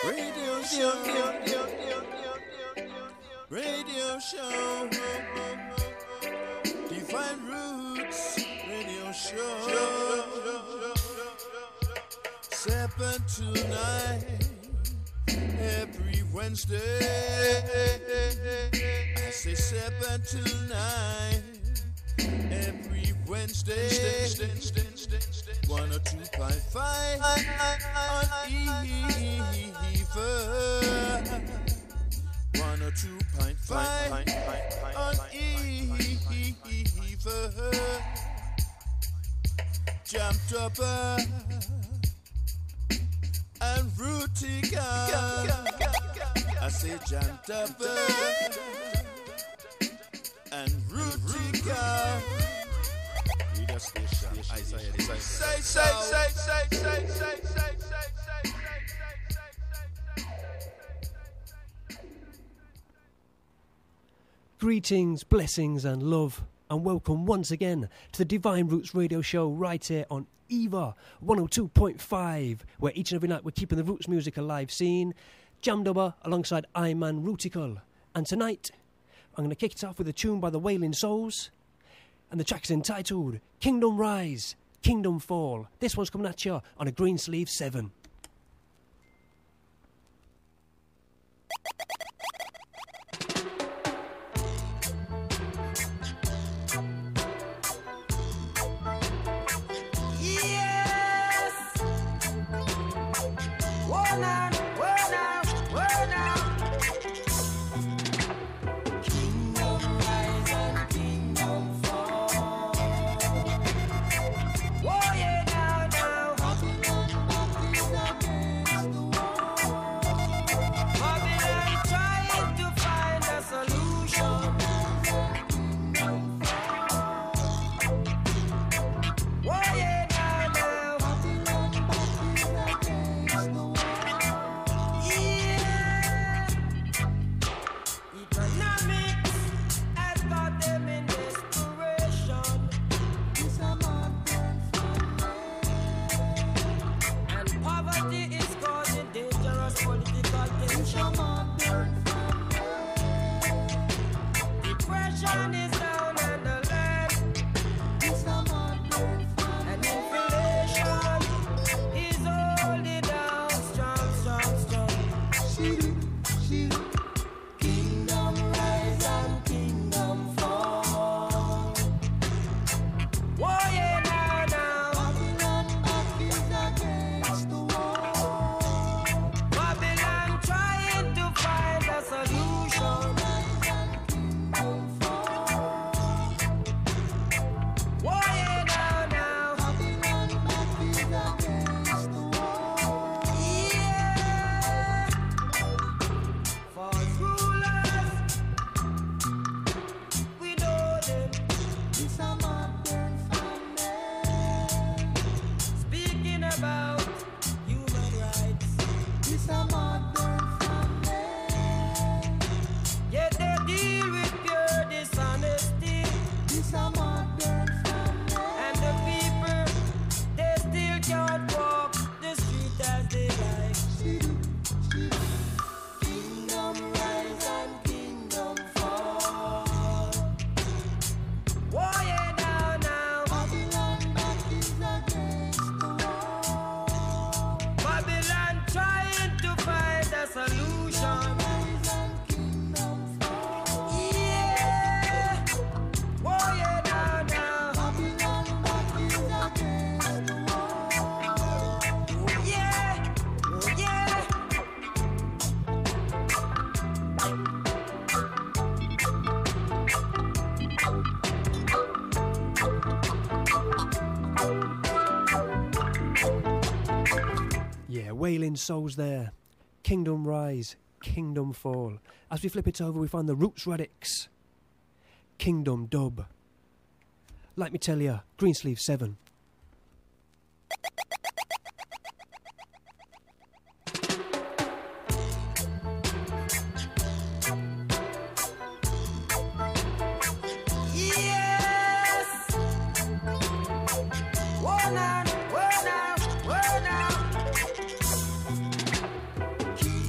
Radio show. Radio show. Divine Roots Radio show. 7 to 9 every Wednesday. I say 7 to 9 every Wednesday. 102.5 on Eva. 102.5 on Eva. Jumped up and Rootica. I say jumped up and Rootica. Radio station. Say. Greetings, blessings and love, and welcome once again to the Divine Roots Radio Show right here on Eva 102.5, where each and every night we're keeping the roots music alive scene, jammed over alongside Iman Rootical. And tonight I'm going to kick it off with a tune by the Wailing Souls, and the track's entitled Kingdom Rise, Kingdom Fall. This one's coming at you on a Greensleeve 7. Wailing Souls there. Kingdom Rise, Kingdom Fall. As we flip it over, we find the Roots Radix. Kingdom Dub. Let me tell you, Greensleeve 7. Kingdom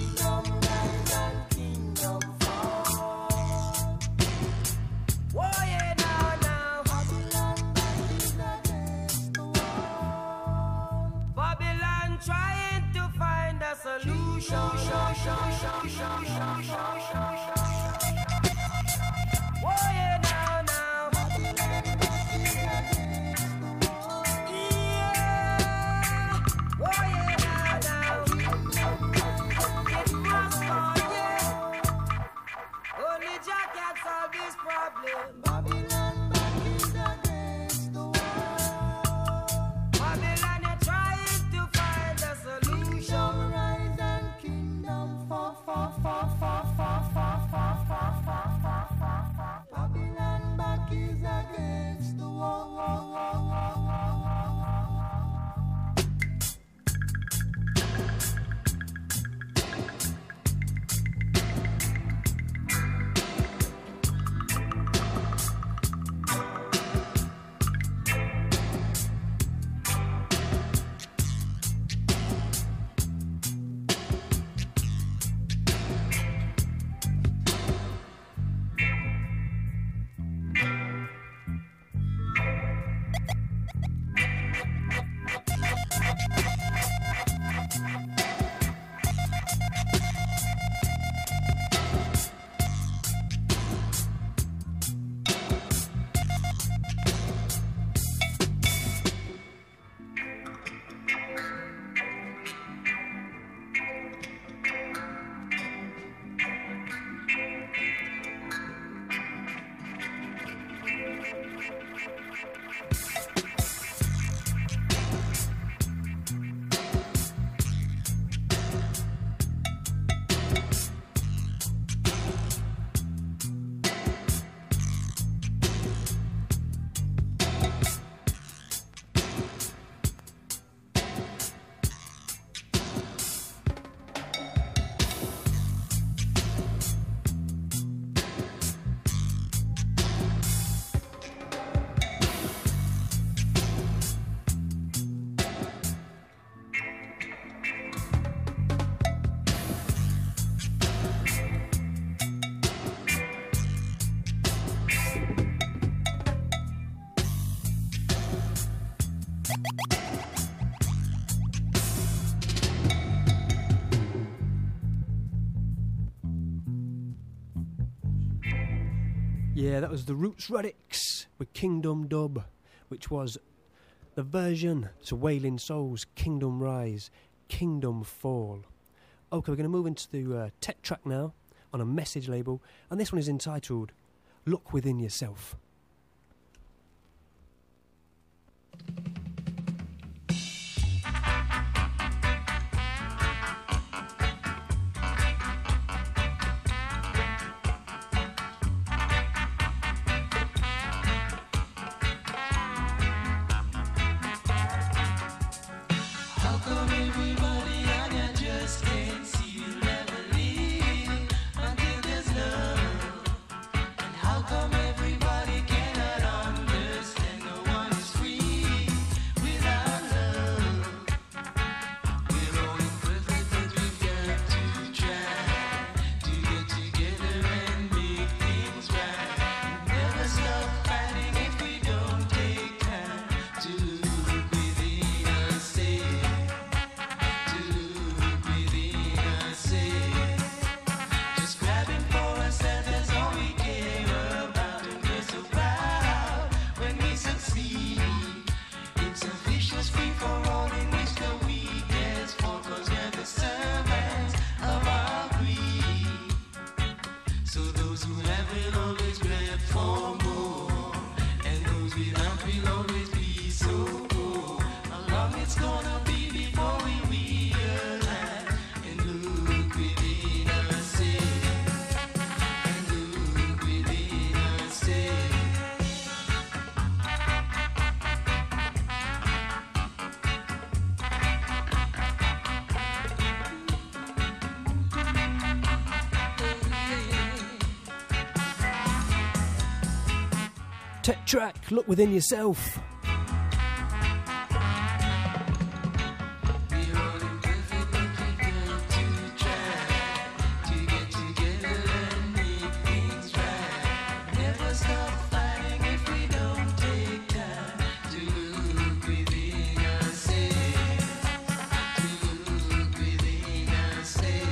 Yeah, that was the Roots Radics with Kingdom Dub, which was the version to Wailing Souls, Kingdom Rise, Kingdom Fall. Okay, we're going to move into the tech track now on a Message label, and this one is entitled Look Within Yourself. Tech track, Look Within Yourself. Say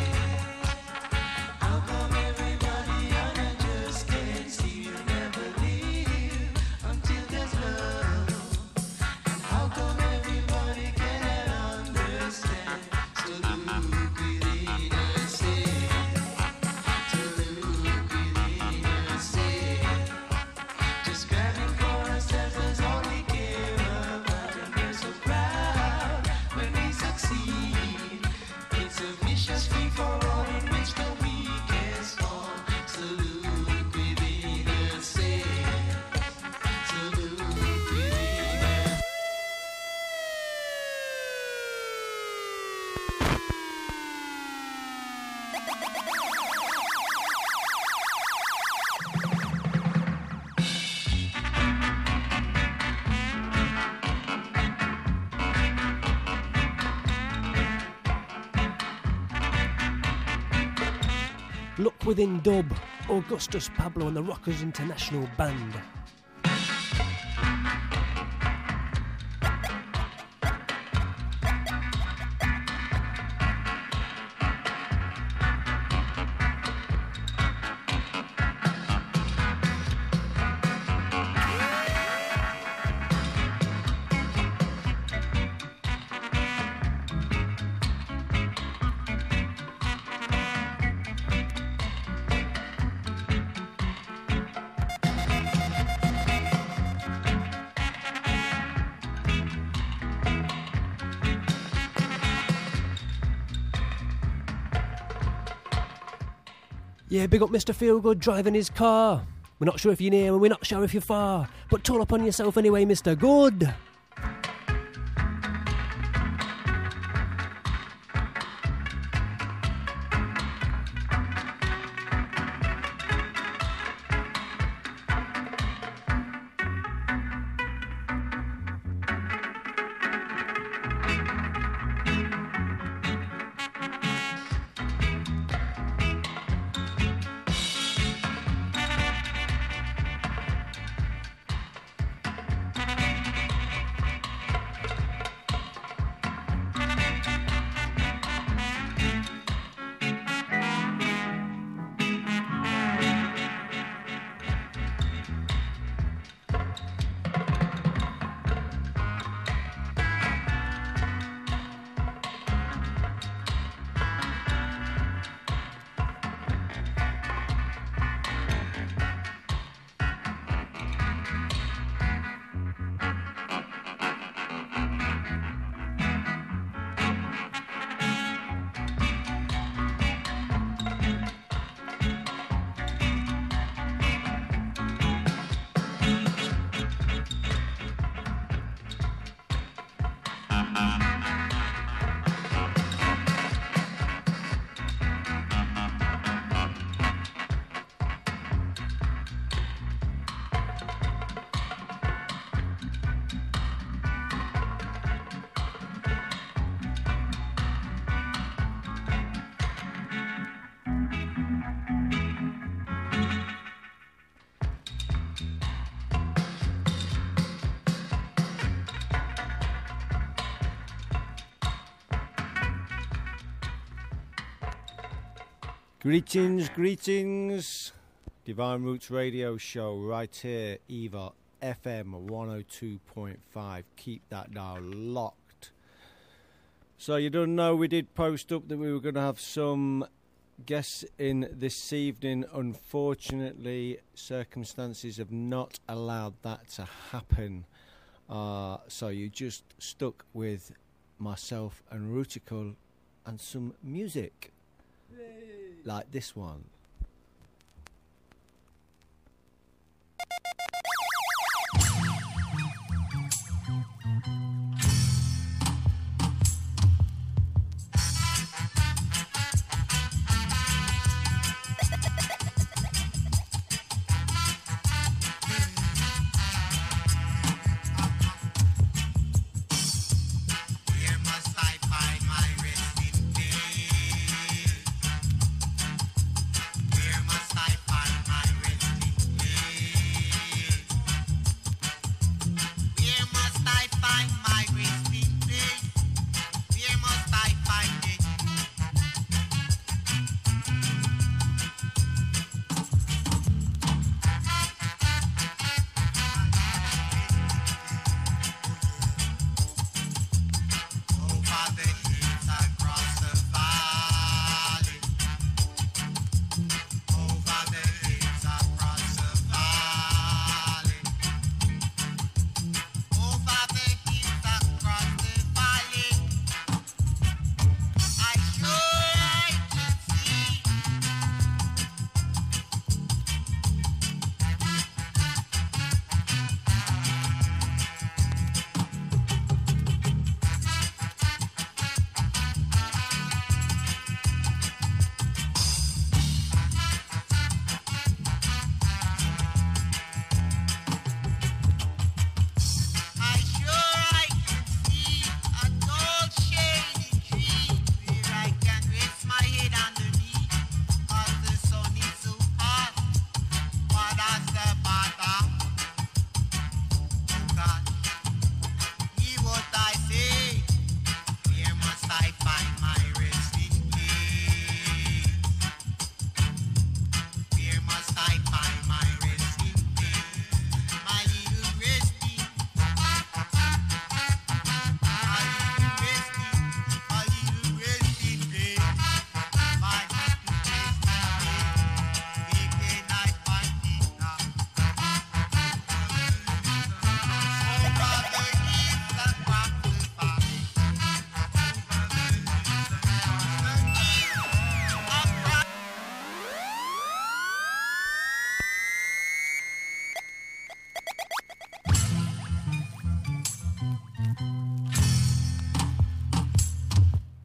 Look Within Dub, Augustus Pablo and the Rockers International Band. Yeah, big up Mr. Feelgood driving his car. We're not sure if you're near and we're not sure if you're far, but toll up on yourself anyway, Mr. Good. Greetings. Divine Roots Radio Show right here, Eva FM 102.5. Keep that dial locked. So you don't know, we did post up that we were going to have some guests in this evening. Unfortunately, circumstances have not allowed that to happen. So you just stuck with myself and Rutical and some music. Like this one. Here must I find my resting place.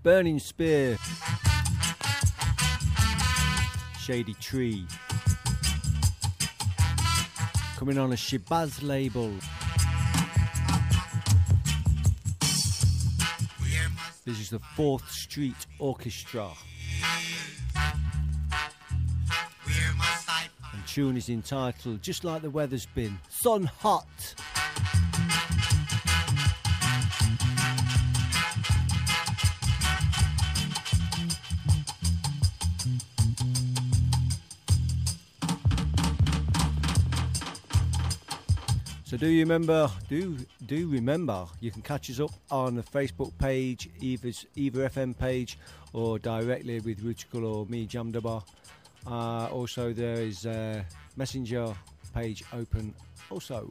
Burning Spear, Shady Tree, coming on a Shabazz label. This is the 4th Street Orchestra. And tune is entitled Just Like the Weather's Been, Sun Hot. So do remember, you can catch us up on the Facebook page, Eva FM page, or directly with Rutikal or me, Jamdaba. Also there is a Messenger page open also.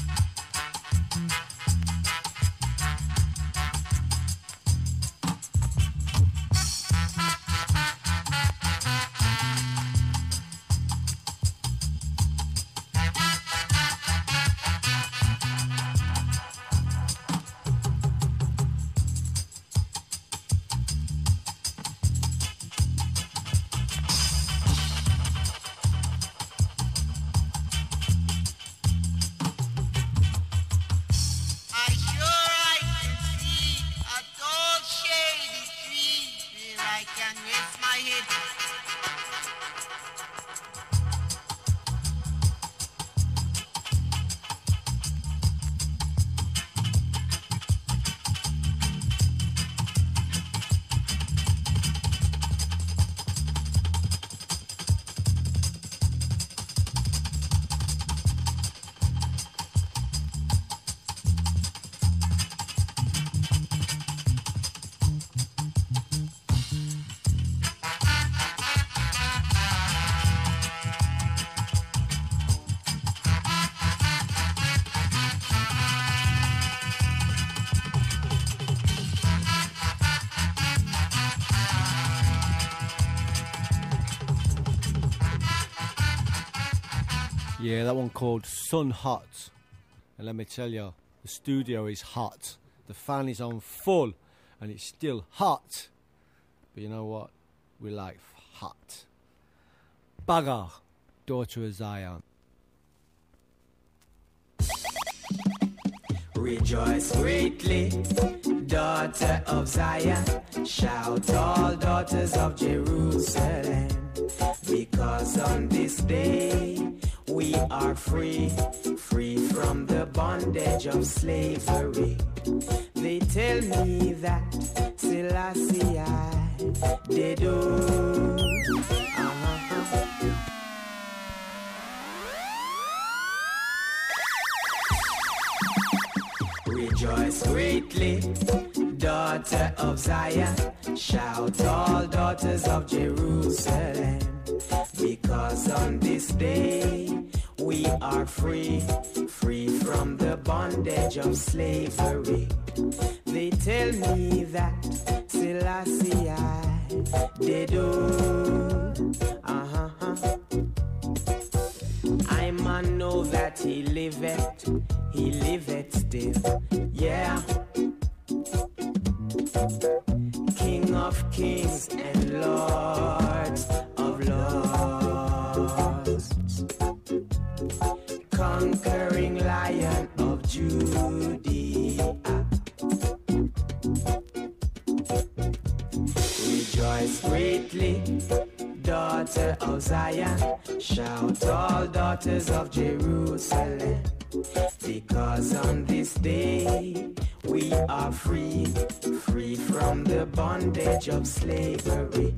Yeah, that one called Sun Hot. And let me tell you, the studio is hot. The fan is on full and it's still hot. But you know what? We like hot. Baga, Daughter of Zion. Rejoice greatly, daughter of Zion. Shout all daughters of Jerusalem. Because on this day we are free, free from the bondage of slavery. They tell me that Selassie they do. Rejoice greatly, daughter of Zion. Shout all daughters of Jerusalem. Because on this day we are free, free from the bondage of slavery. They tell me that Selassie they do. I man know that he liveth still. Yeah. King of kings and Lords of lords. Conquering Lion of Judea. Rejoice greatly, daughter of Zion. Shout all daughters of Jerusalem. Because on this day we are free, free from the bondage of slavery.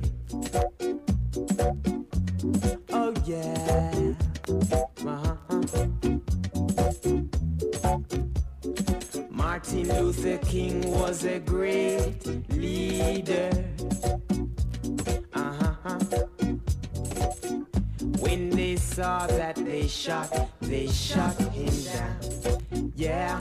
Oh yeah. Martin Luther King was a great leader. When they saw that they shot him down. Yeah.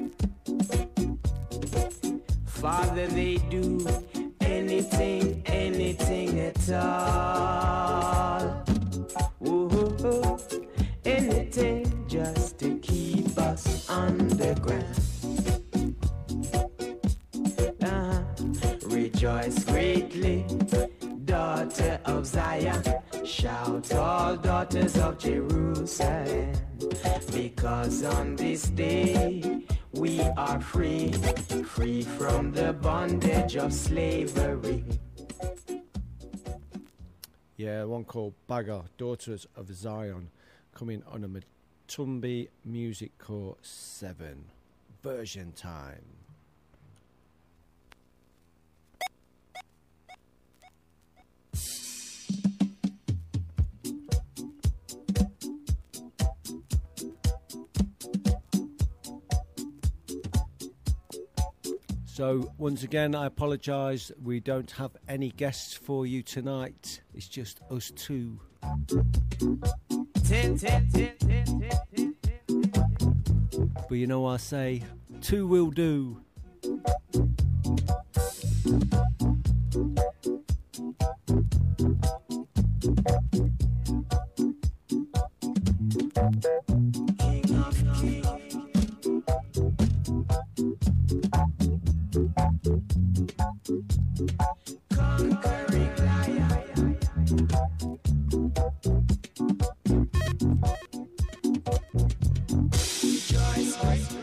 Father, they do anything at all. Ooh, anything just to keep us underground. Rejoice greatly, daughter of Zion. Shout all daughters of Jerusalem. Because on this day we are free, free from the bondage of slavery. Yeah, one called Bagger, Daughters of Zion, coming on a Matumbi Music Core 7 version time. So, once again, I apologise, we don't have any guests for you tonight. It's just us two. But you know what I say, two will do. Conquering lion. Rejoice,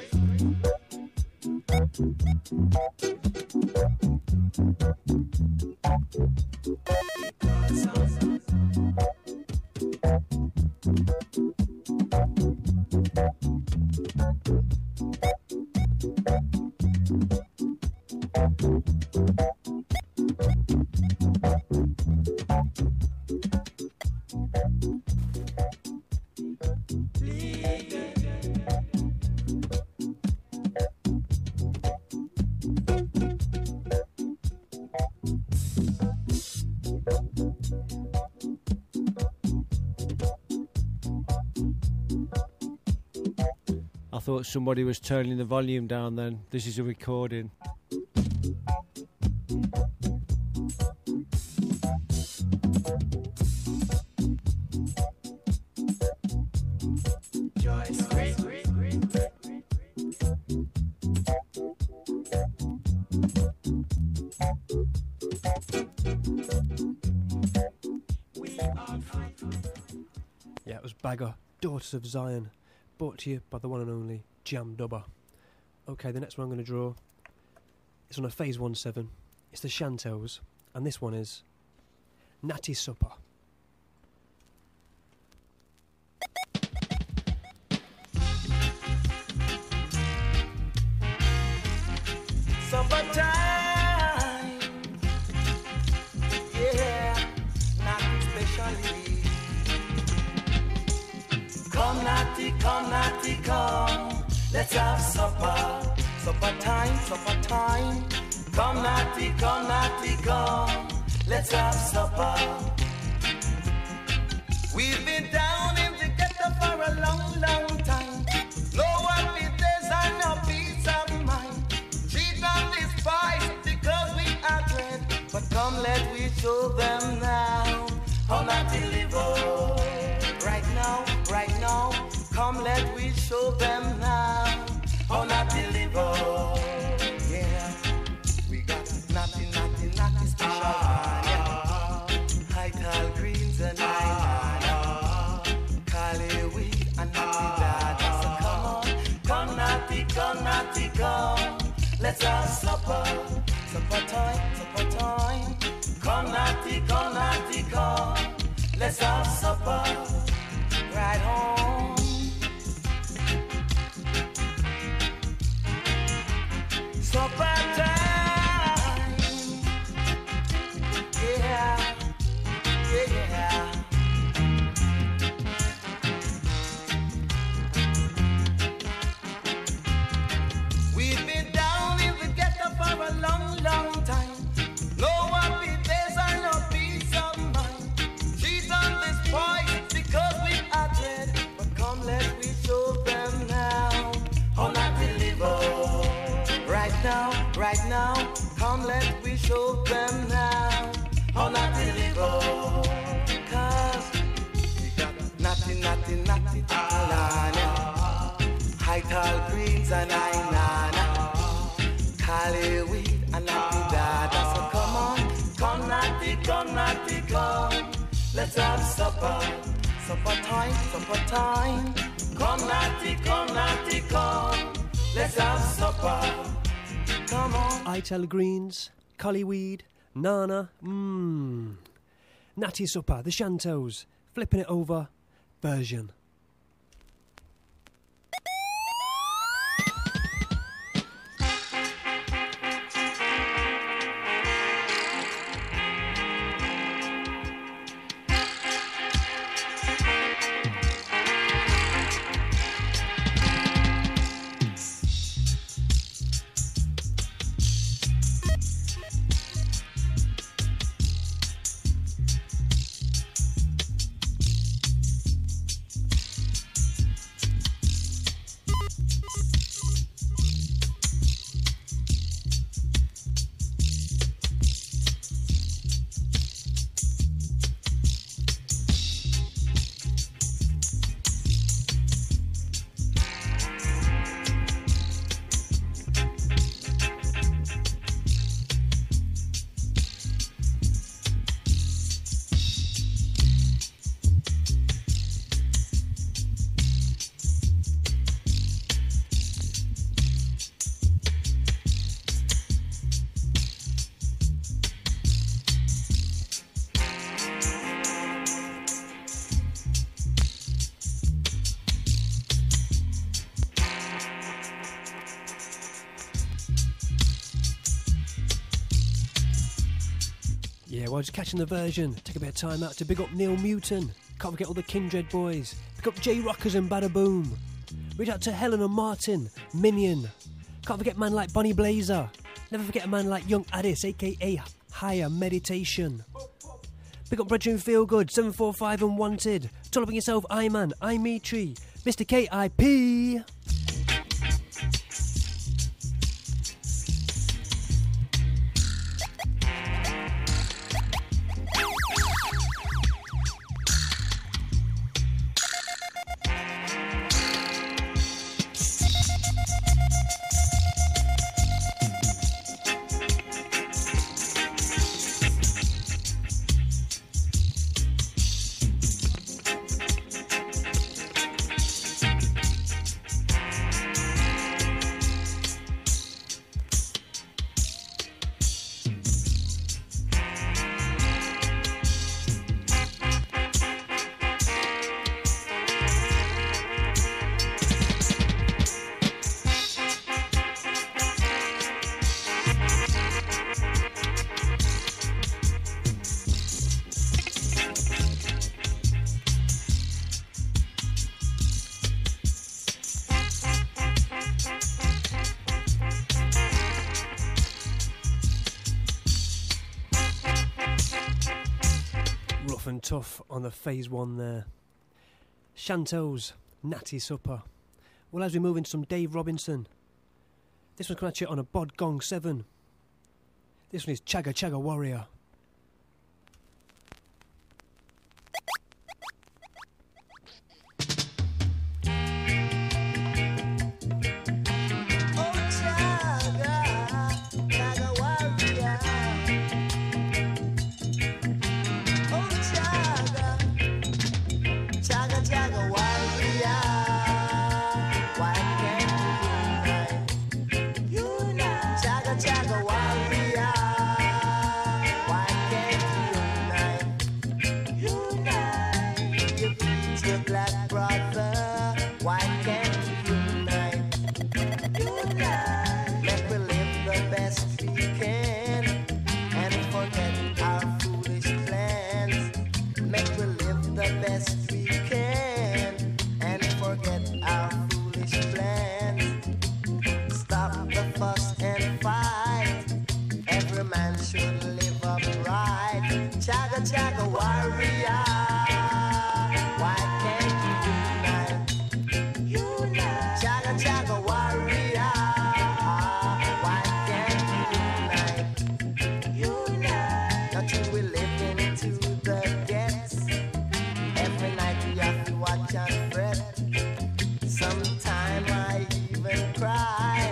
I thought somebody was turning the volume down then. This is a recording. Yeah, it was Bagger, Daughters of Zion, brought to you by the one and only Jam Dubber. Okay, the next one I'm going to draw is on a Phase 1-7. It's the Chantos, and this one is Natty Supper. Supper time, yeah, nothing specially. Come, Natty, come, let's have supper. Supper time, come, Natty, come, let's have supper. We've been down in the ghetto for a long, long time. No happy days and no peace of mind. Cheat on this fight because we are dread. But come, let we show them now how not to live. Right now, come, let we show them now how not to live. Yeah, we got nothing special. High tall greens and Cali weed and natty dada. So come natty, come, let's have supper. Supper time. Come natty, come, let's have supper. Right home. Supper time. Yeah. We've been down in the ghetto for a long, long time. No happy days and no peace of mind. Cheat on this boy because we are dread. But come, let we show them now how not to live. Right now, come, let we show them now how not to live. Cause we got nothing, high tall greens and nana, Cali weed and natty dada. So come naughty, come. Let's have supper. Supper time. Come naughty, come. Let's have supper. Come on. Ital Greens, Collyweed, Nana, Natty Supper, the Shantos, Flipping It Over, version. Yeah, well, just catching the version. Take a bit of time out to big up Neil Muton. Can't forget all the Kindred boys. Pick up J Rockers and Bada Boom. Reach out to Helen and Martin, Minion. Can't forget a man like Bonnie Blazer. Never forget a man like Young Addis, aka Higher Meditation. Pick up Brethren Feel Good, 745 and Wanted. Tell up on yourself, I-Man, I-Mitri, Mr. K.I.P. And tough on the phase one there. Shantos, Natty Supper. Well, as we move into some Dave Robinson, this one's coming at you on a Bod Gong 7. This one is Chagga Chagga Warrior.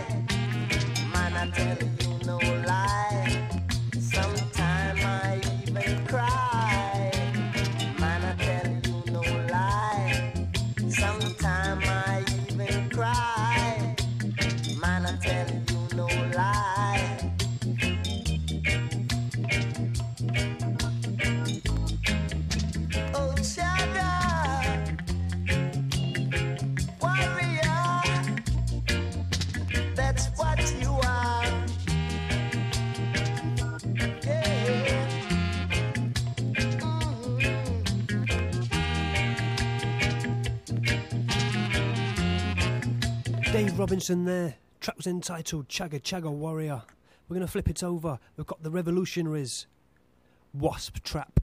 Man, I tell you no lie. Sometime I even Dave Robinson there. Track was entitled Chagga Chagga Warrior. We're going to flip it over. We've got the Revolutionaries. Wasp Trap.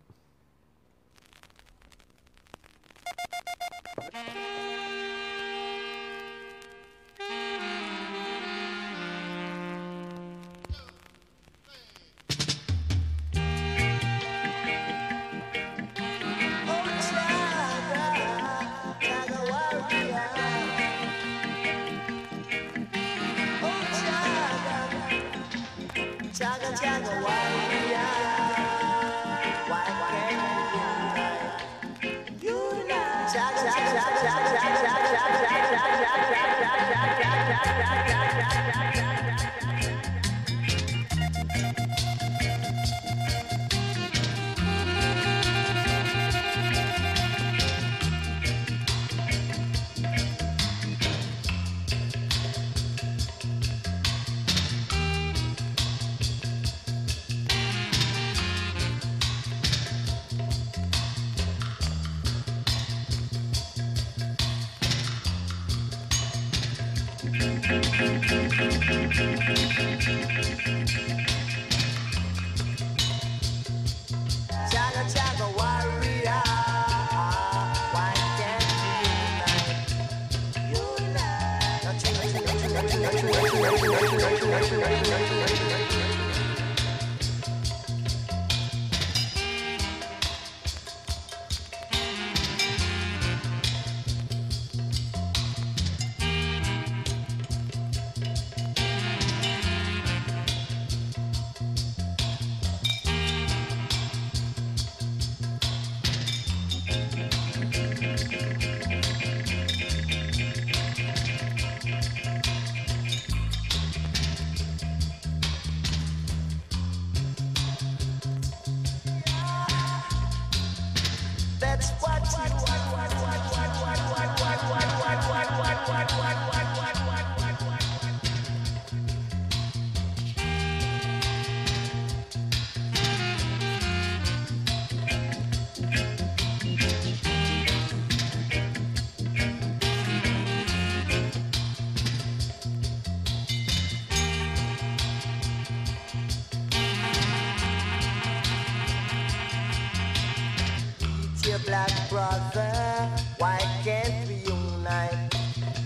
Black brother, why can't we unite?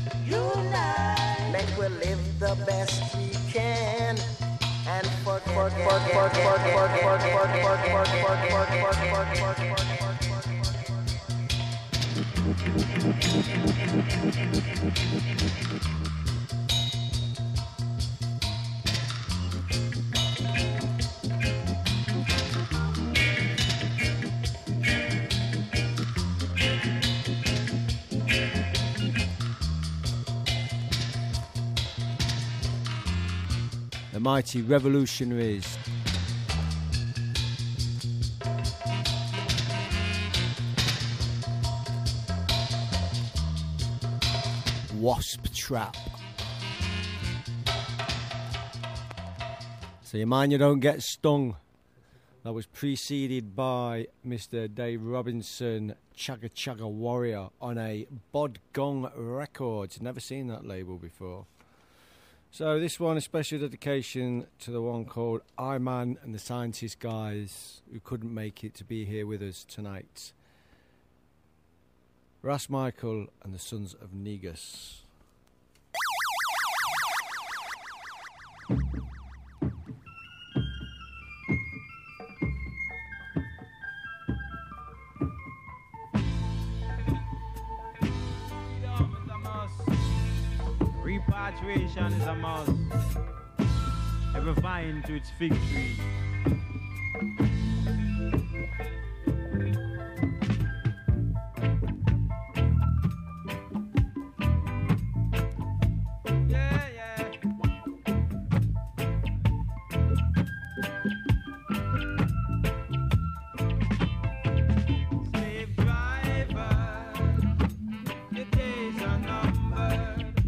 Unite, make we live the best we can and forget. The mighty Revolutionaries. Wasp Trap. So you mind you don't get stung. That was preceded by Mr. Dave Robinson, Chagga Chagga Warrior, on a Bod Gong Records. Never seen that label before. So this one, a special dedication to the one called I-Man and the Scientist guys who couldn't make it to be here with us tonight. Ras Michael and the Sons of Negus. Repatriation is a must. Every vine to its fig tree.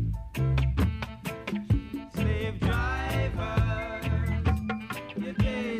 Days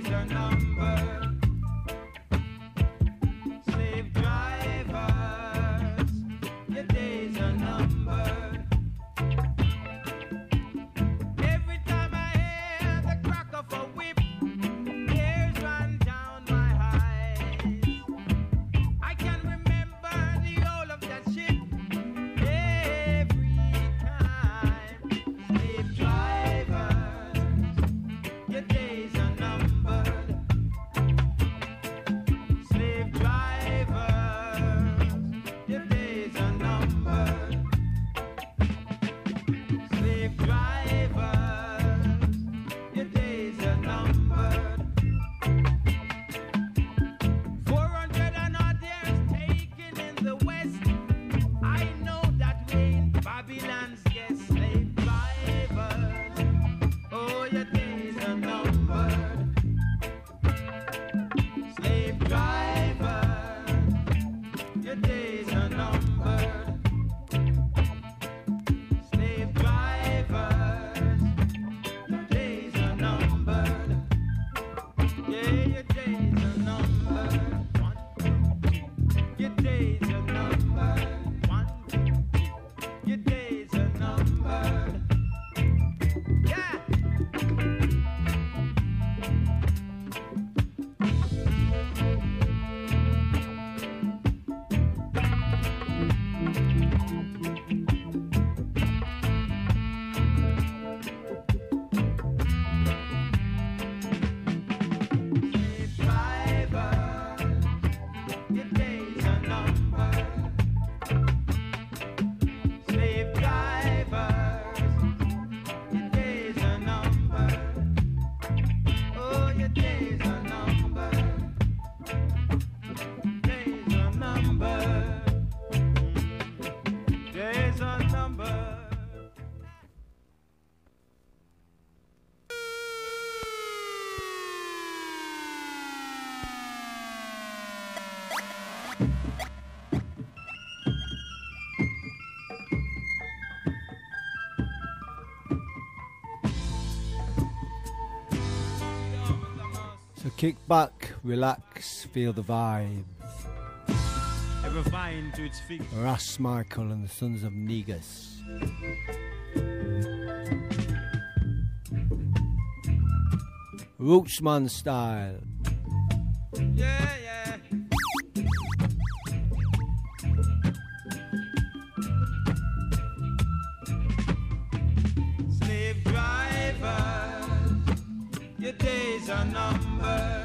So kick back, relax, feel the vibe. Ever vine to its feet. Ras Michael and the Sons of Negus. Rootsman style. Yeah, yeah. Slave drivers, your days are numbered.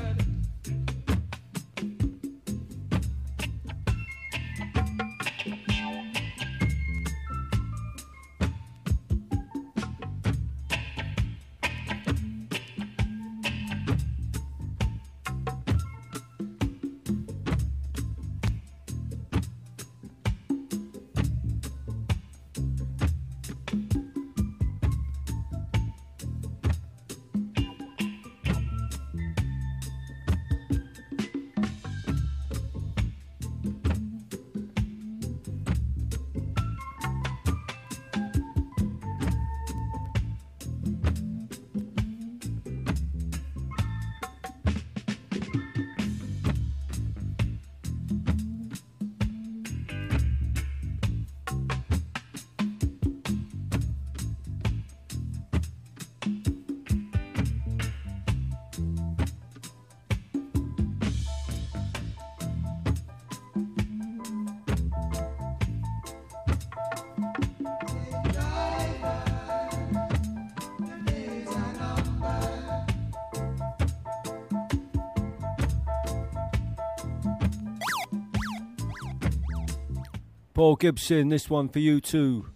Paul Gibson, this one for you too.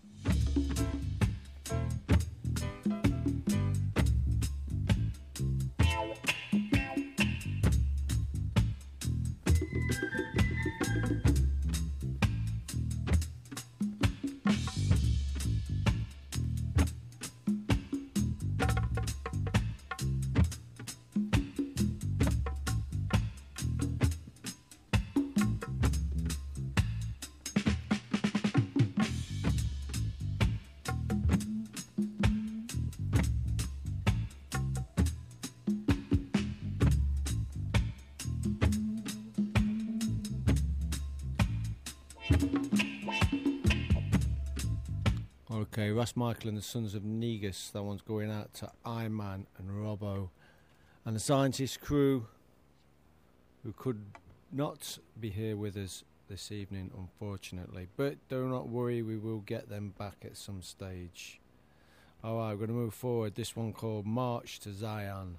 Okay, Ras Michael and the Sons of Negus. That one's going out to Iman and Robbo and the Scientist crew, who could not be here with us this evening, unfortunately. But do not worry, we will get them back at some stage. Alright, we're going to move forward. This one called March to Zion.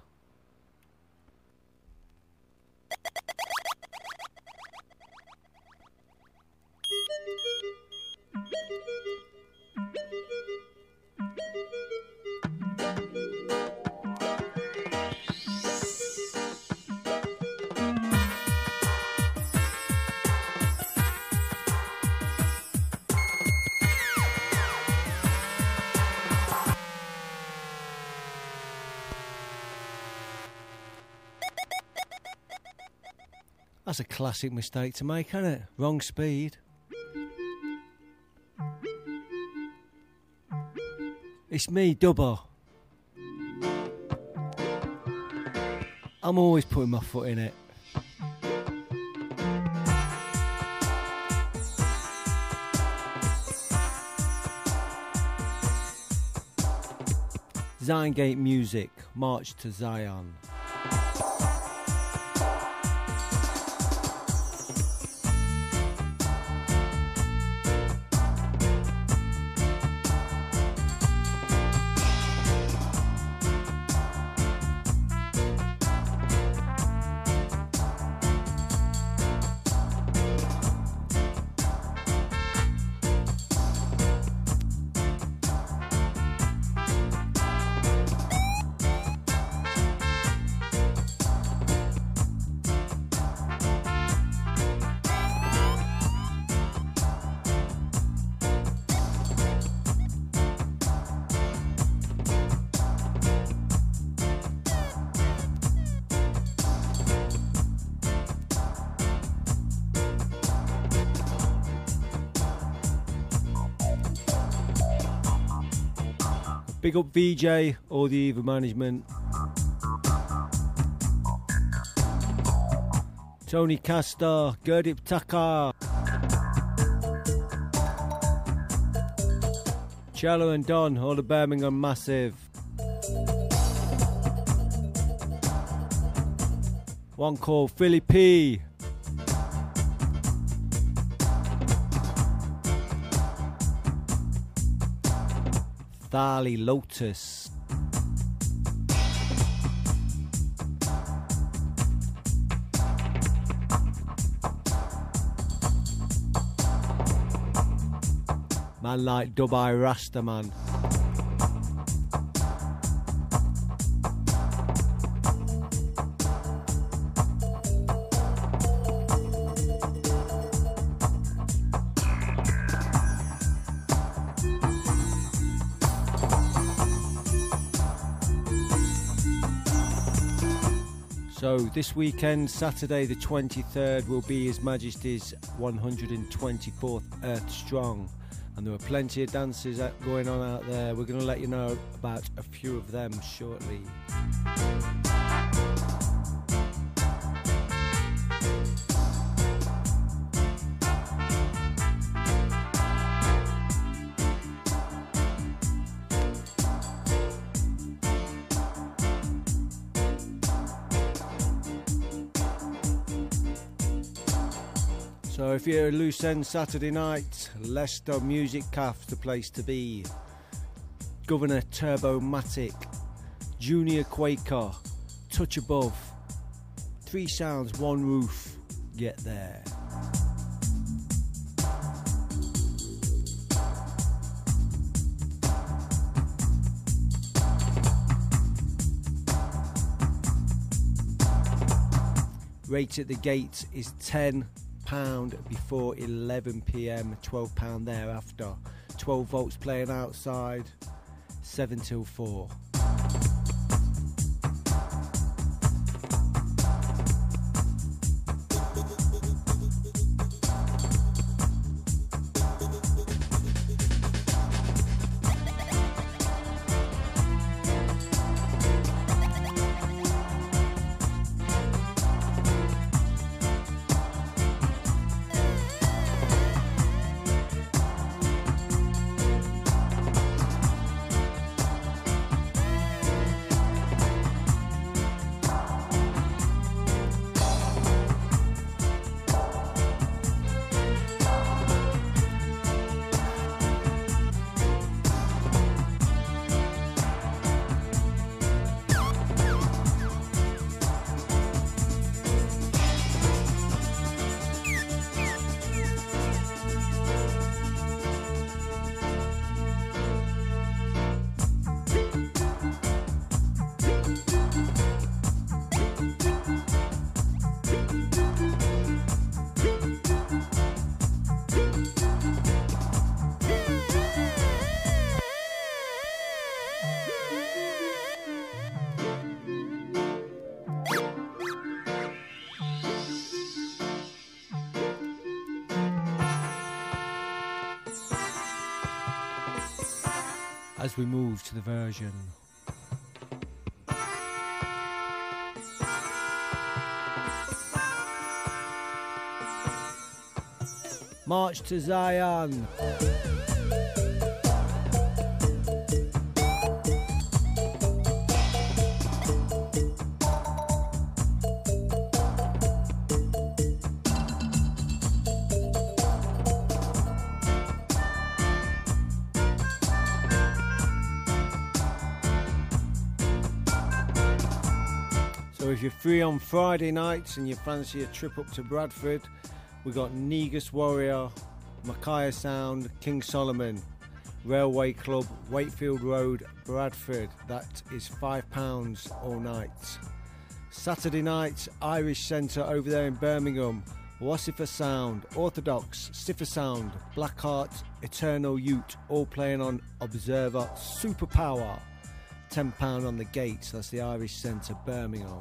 That's a classic mistake to make, isn't it? Wrong speed. It's me, Dubbo. I'm always putting my foot in it. Zion Gate Music, March to Zion. Big up VJ, all the Eva management. Tony Castor, Gurdip Taka. Cello and Don, all the Birmingham Massive. One called Philly P. Tharley Lotus. Man like Dubai Rastaman. So this weekend, Saturday the 23rd, will be His Majesty's 124th Earth Strong. And there are plenty of dances going on out there. We're going to let you know about a few of them shortly. So if you're a loose end Saturday night, Leicester Music Cafe's the place to be. Governor Turbomatic, Junior Quaker, Touch Above, 3 sounds, 1 roof. Get there. Rate at the gate is £10 before 11 p.m, £12 thereafter. 12 volts playing outside, 7 till 4. As we move to the version. March to Zion. If you're free on Friday nights and you fancy a trip up to Bradford, we've got Negus Warrior, Micaiah Sound, King Solomon, Railway Club, Wakefield Road, Bradford. That is £5 all night. Saturday night, Irish Centre over there in Birmingham, Wassifer Sound, Orthodox, Stiffer Sound, Blackheart, Eternal Ute, all playing on Observer Superpower. £10 on the gates. That's the Irish Centre, Birmingham.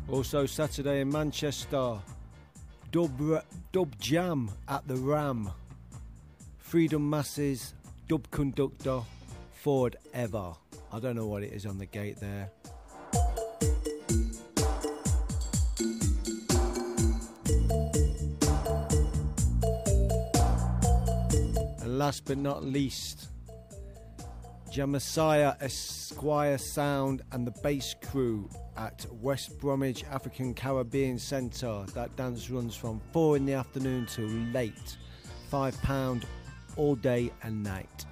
Also Saturday in Manchester, Dub Jam at the Ram. Freedom Masses, Dub Conductor, Ford Ever. I don't know what it is on the gate there. And last but not least, Jamasiah Esquire Sound and the Bass Crew at West Bromwich African Caribbean Centre. That dance runs from 4 in the afternoon till late. £5 all day and night.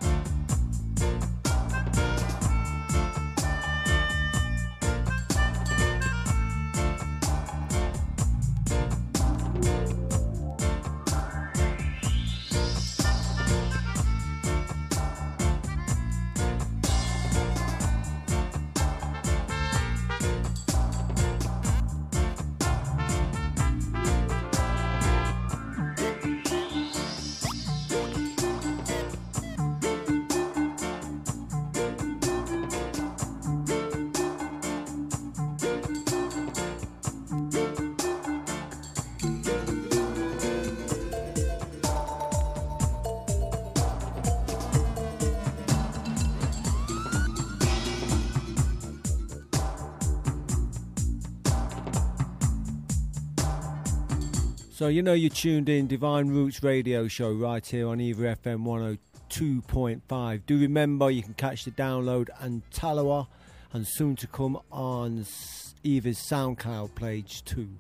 So you know you're tuned in Divine Roots Radio Show right here on Eva FM 102.5. Do remember you can catch the download and Talawa and soon to come on Eva's SoundCloud page too.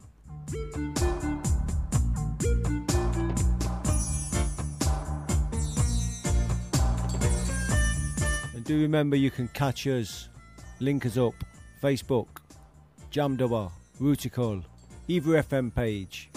And do remember you can catch us, link us up, Facebook, Jamdubber, Rootical, Eva FM page.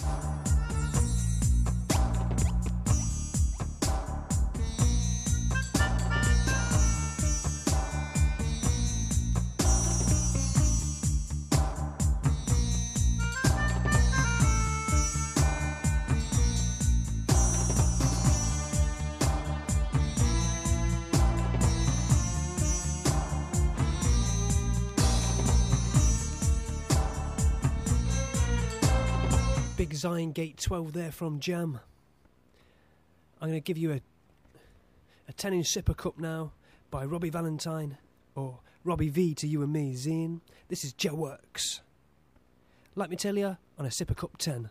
Big Zion Gate 12 there from Jam. I'm going to give you a 10-inch sipper cup now by Robbie Valentine, or Robbie V to you and me, Zine. This is Joe Works. Let me tell you, on a sipper cup 10.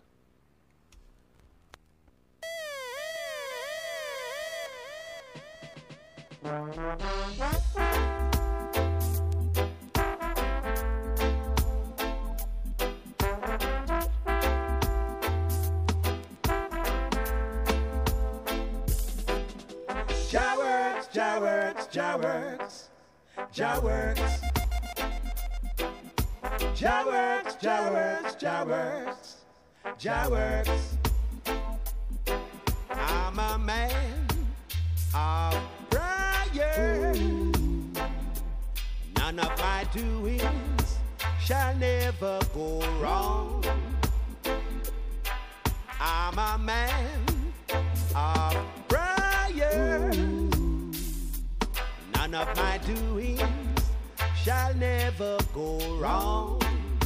Jah works, Jah works, Jah works, Jah works, Jah works, Jah works. I'm a man of prayer. None of my doings shall never go wrong. I'm a man of prayer. None of my doings shall never go wrong.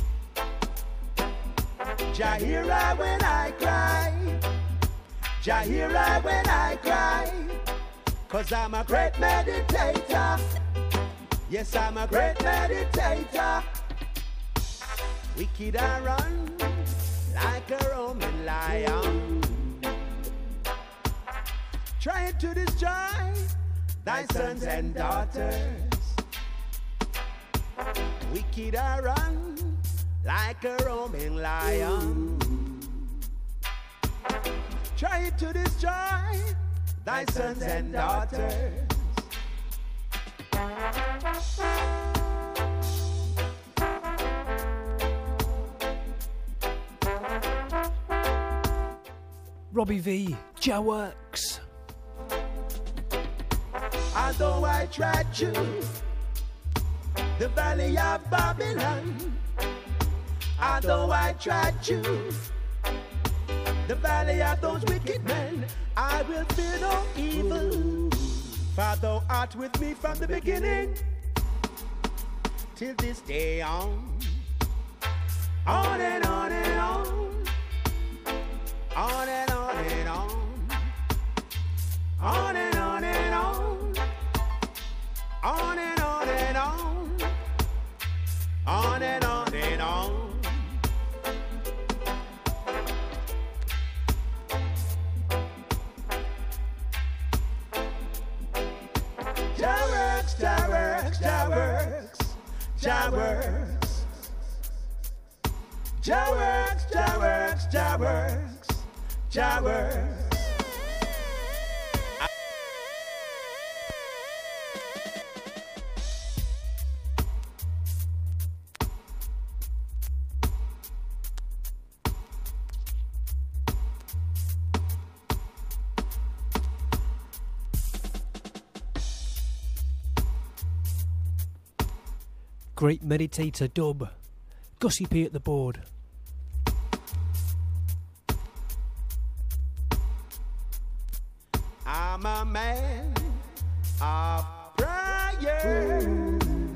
Jah hear I when I cry. Jah hear I when I cry. 'Cause I'm a great meditator. Yes, I'm a great meditator. Wicked I run like a Roman lion, trying to destroy thy sons and daughters. Wicked I run like a roaming lion, trying to destroy thy sons and daughters. Robbie V, Jah Works. Although I tried to the valley of Babylon, although I tried to the valley of those wicked men, I will fear no evil, for thou art with me from the beginning till this day on. On and on and on. On and on and on. On and on and on. On and on and on. On and on and on. Jah works, Jah works, Jah works, Jah works. Jah works, Jah works, Jah works, Jah works. Great Meditator dub. Gussie P at the board. I'm a man of prayer.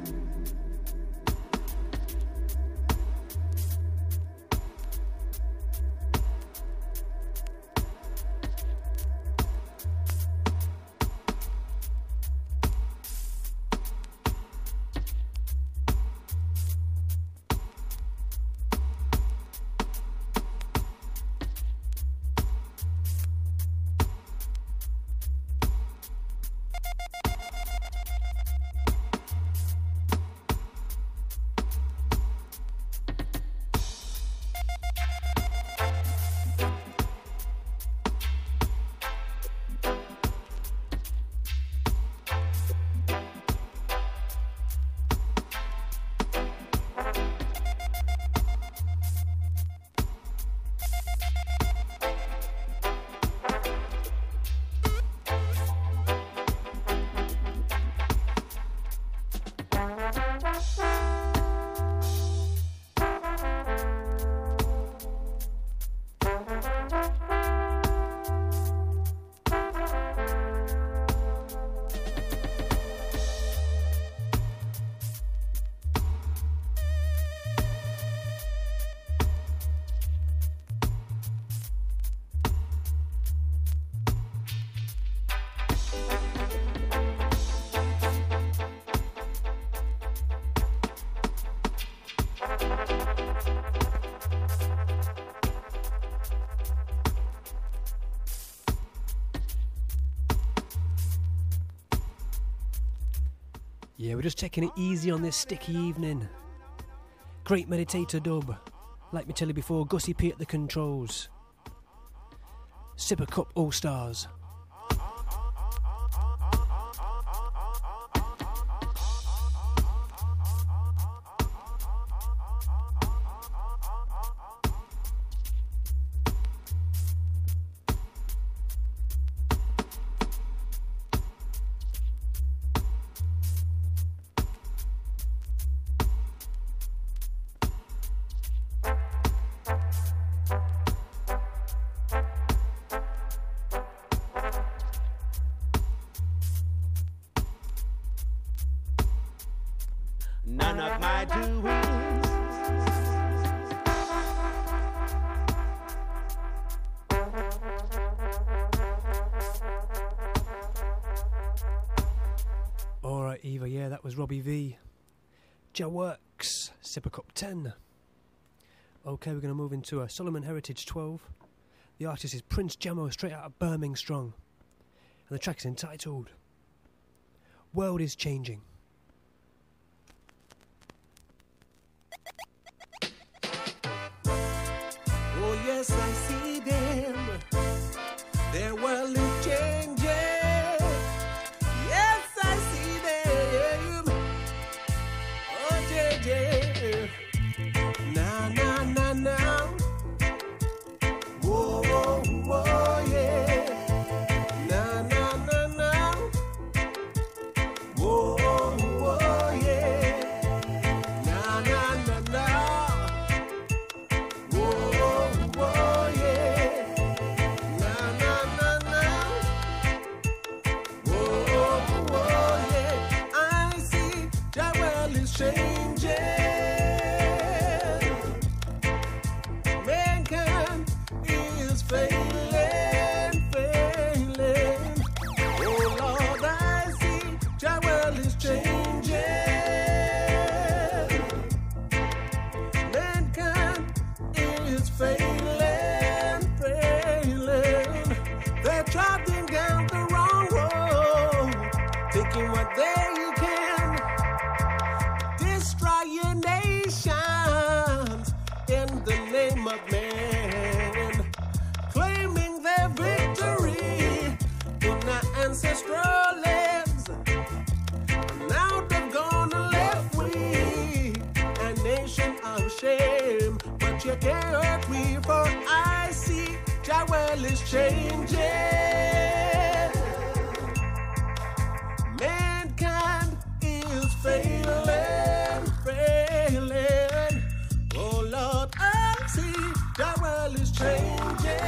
Yeah, we're just taking it easy on this sticky evening. Great Meditator dub. Like me tell you before, Gussie P at the controls. Sipper Cup All Stars. None of my doings. Alright, Eva, yeah, that was Robbie V. Jah Works, Sipper Cup 10. Okay, we're going to move into a Solomon Heritage 12. The artist is Prince Jamo, straight out of Birmingham Strong. And the track is entitled World is Changing. Oh yes, I see them. Their world is changing. Yes, I see them. Oh, JJ. Na na na na. Whoa, whoa, whoa, yeah. Na na na na. Whoa, whoa, yeah. Na na na na. Whoa, whoa, yeah. Na na na na. nation of shame. But you can't hurt me, for I see Jah well is changing. Mankind is failing, failing. Oh Lord, I see Jah well is changing.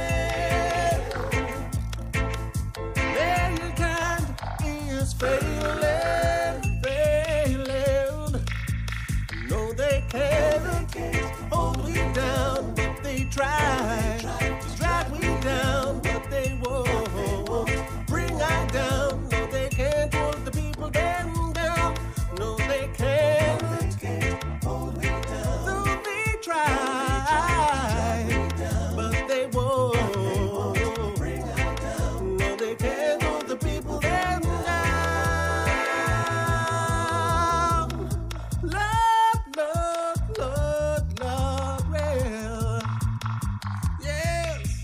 Mankind is failing, failing. No, they can't hold me down, but they try to drag me down, but they won't bring I down. No, they can't hold the people down. No, they can't hold me down. Though they try, but they won't bring I down. No, they can't hold the people down. Lord, Lord, Lord, Lord, well, yes,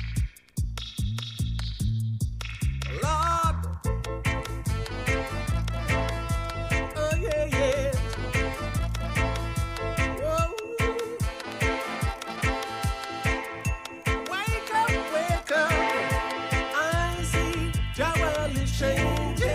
Lord, oh yeah, yeah, whoa. Wake up, I see Jah well is changing.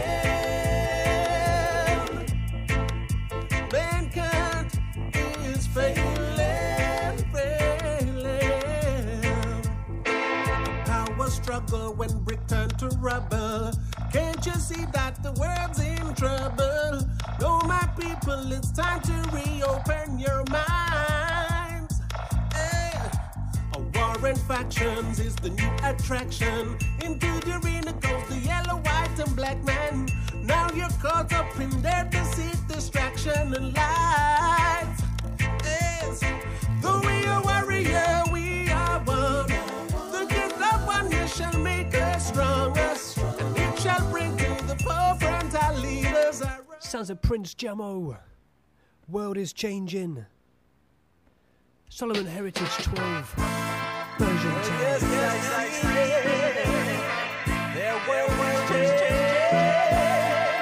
Mankind is failing, failing. Power struggle when brick turned to rubble. Can't you see that the world's in trouble? No, my people, it's time to reopen your minds. A war and factions is the new attraction. Into the arena goes the yellow, white, and black man. Now you're caught up in their deceit, distraction, and lies. Yes. Though we are warrior, we are one. The gift of one year shall make us stronger, and it shall bring to the forefront our leaders. Sounds of Prince Jamo. World is changing. Solomon Heritage 12. Version 10. Yes, yes, yes. Their world is changing.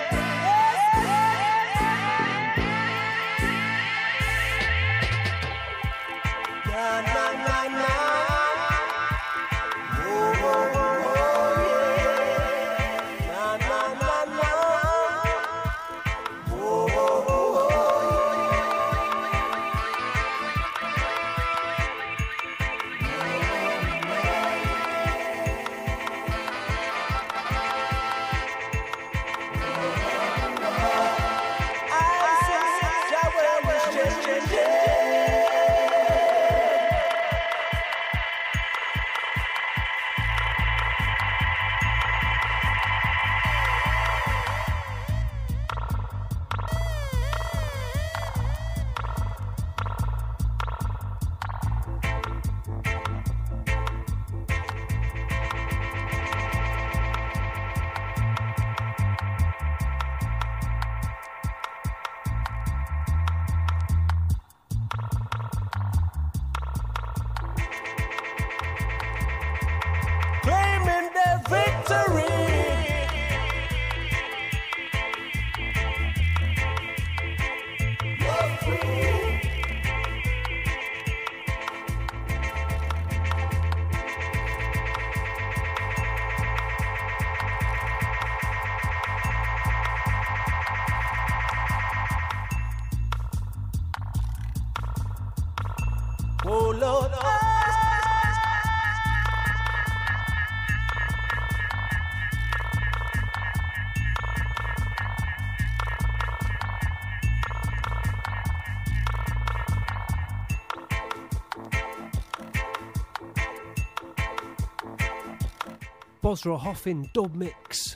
Na, na, na, na. Oh, oh, oh, oh, yeah. Na, na, na, na. Oh, oh, oh, I see Jah well is changing. Claiming their victory. You're free. Oh Lord, Bosra Hoffin dub mix.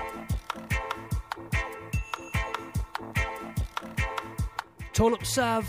Tall Up Sav.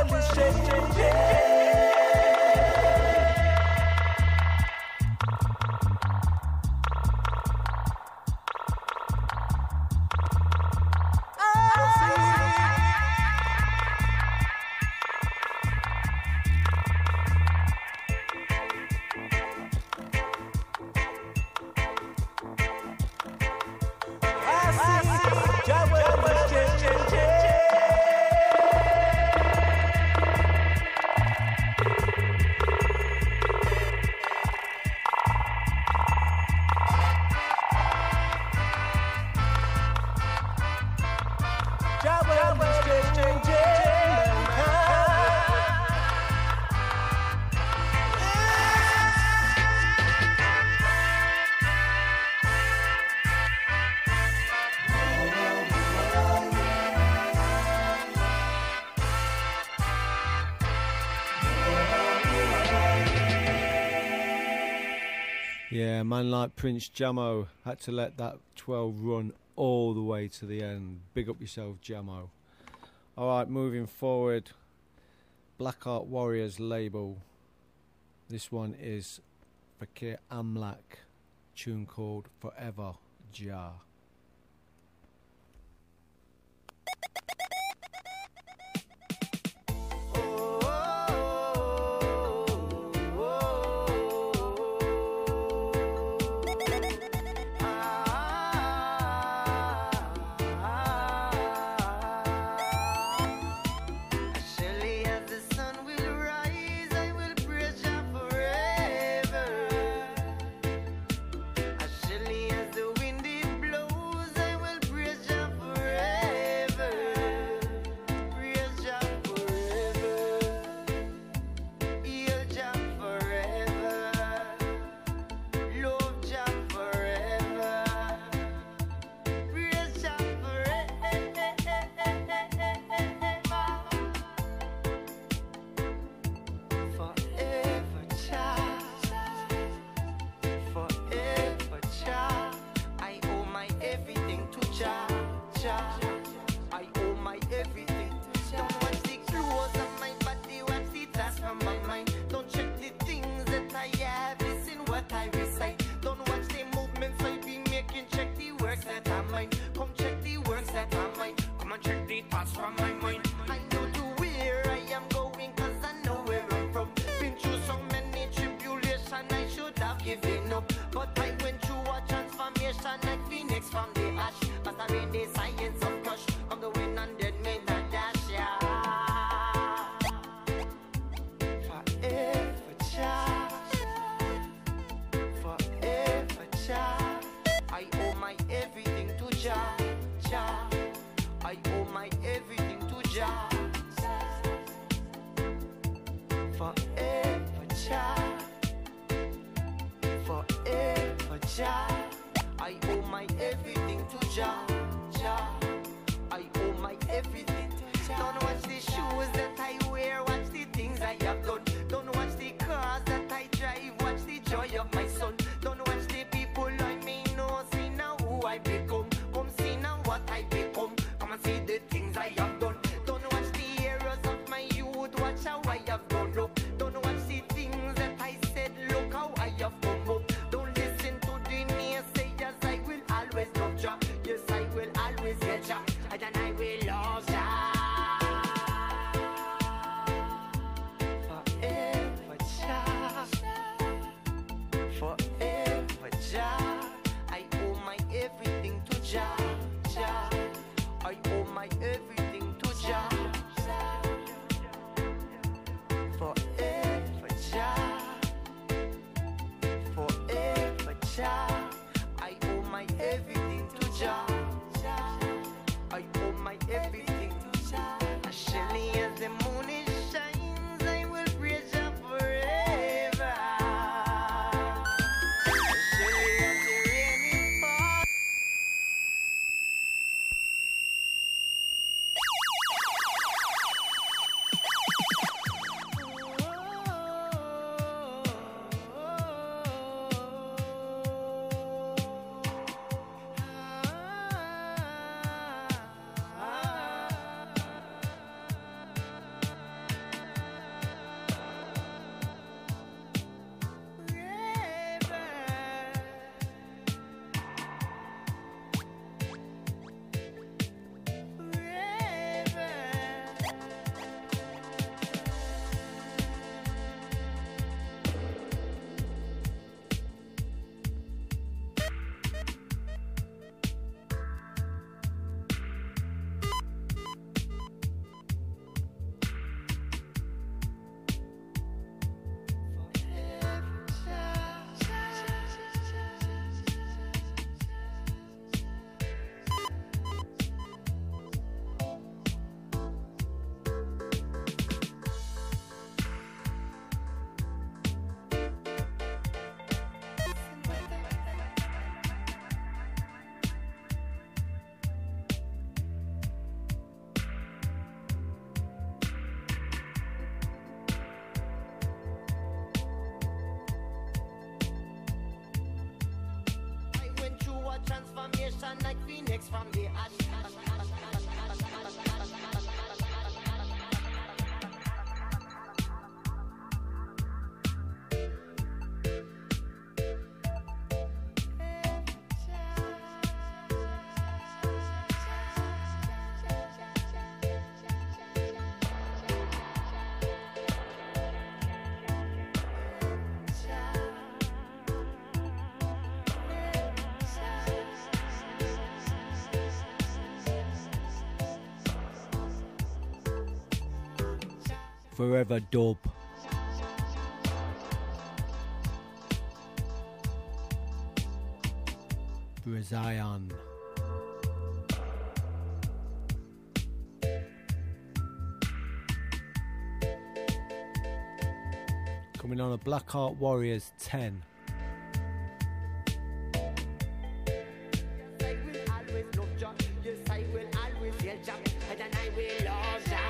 Yeah, a man like Prince Jamo had to let that 12 run all the way to the end. Big up yourself, Jamo. Alright, moving forward. Black Art Warriors label. This one is Fakir Amlak, tune called Forever Jah. transformation like Phoenix from the ash. Forever Dub. For Zion. Coming on a Blackheart Warriors 10. I will always love Jah. Yes, I will always hail Jah. And then I will love Jah.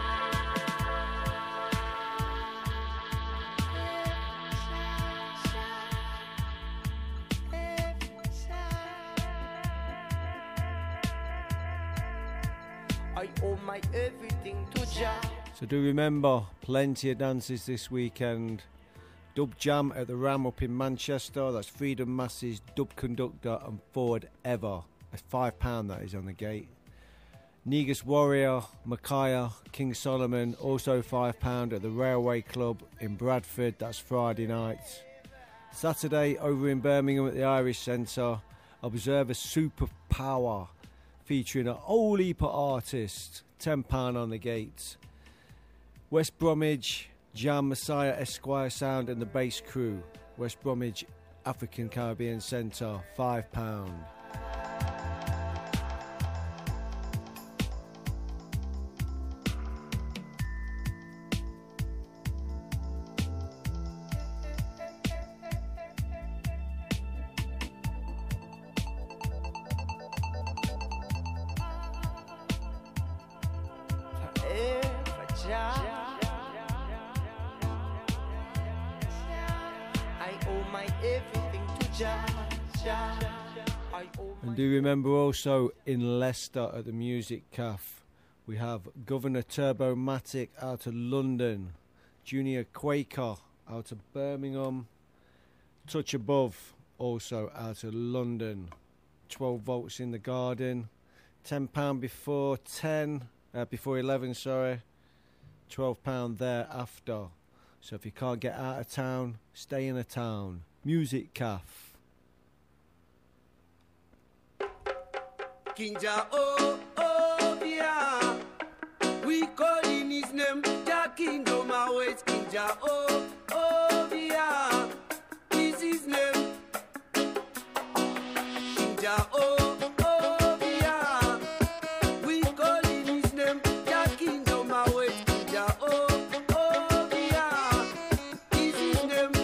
I owe my everything to Jah. So do remember, plenty of dances this weekend. Dub Jam at the Ram up in Manchester. That's Freedom Masses, Dub Conductor and Forward Ever. That's £5 that is on the gate. Negus Warrior, Micaiah, King Solomon, also £5 at the Railway Club in Bradford. That's Friday night. Saturday over in Birmingham at the Irish Centre. Observe a Superpower featuring a whole heap of artists. £10 on the gates. West Bromwich, Jam Messiah Esquire Sound and the Bass Crew. West Bromwich African Caribbean Centre, £5. And do remember also in Leicester at the Music Cafe we have Governor Turbomatic out of London, Junior Quaker out of Birmingham, Touch Above also out of London, 12 volts in the garden, £10 before 11, £12 thereafter. So if you can't get out of town, stay in a town. Music Cafe. King Jah, oh, oh, yeah. We calling his name, Jah Kingdom awaits. King Jah, oh, oh, yeah. This is his name. King Jah, oh, oh, yeah. We calling his name, Jah Kingdom awaits. King Jah, oh, oh, yeah. This is his name.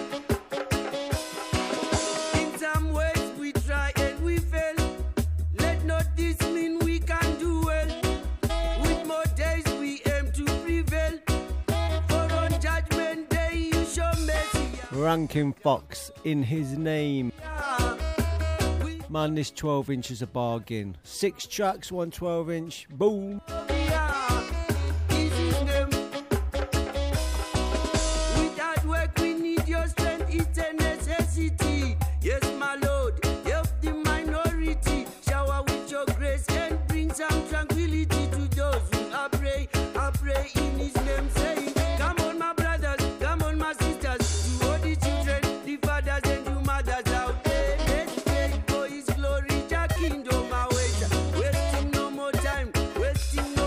In some ways we try and we fail. Let not this mean we can do well. With more days we aim to prevail. For on Judgment Day you show mercy. Ranking Fox in his name. Man, this 12 inch is a bargain. 6 tracks, 1 12 inch. Boom. Without work we need your strength, it's a necessity. Yes, my Lord, help the minority. Shower with your grace and bring some tranquility to those who are pray. I pray in his name saying, come on my brothers, come on my sisters, to all the children, the fathers and the mothers out there. Let's pray for his glory, Jah Kingdom awaits. Wasting no more time, wasting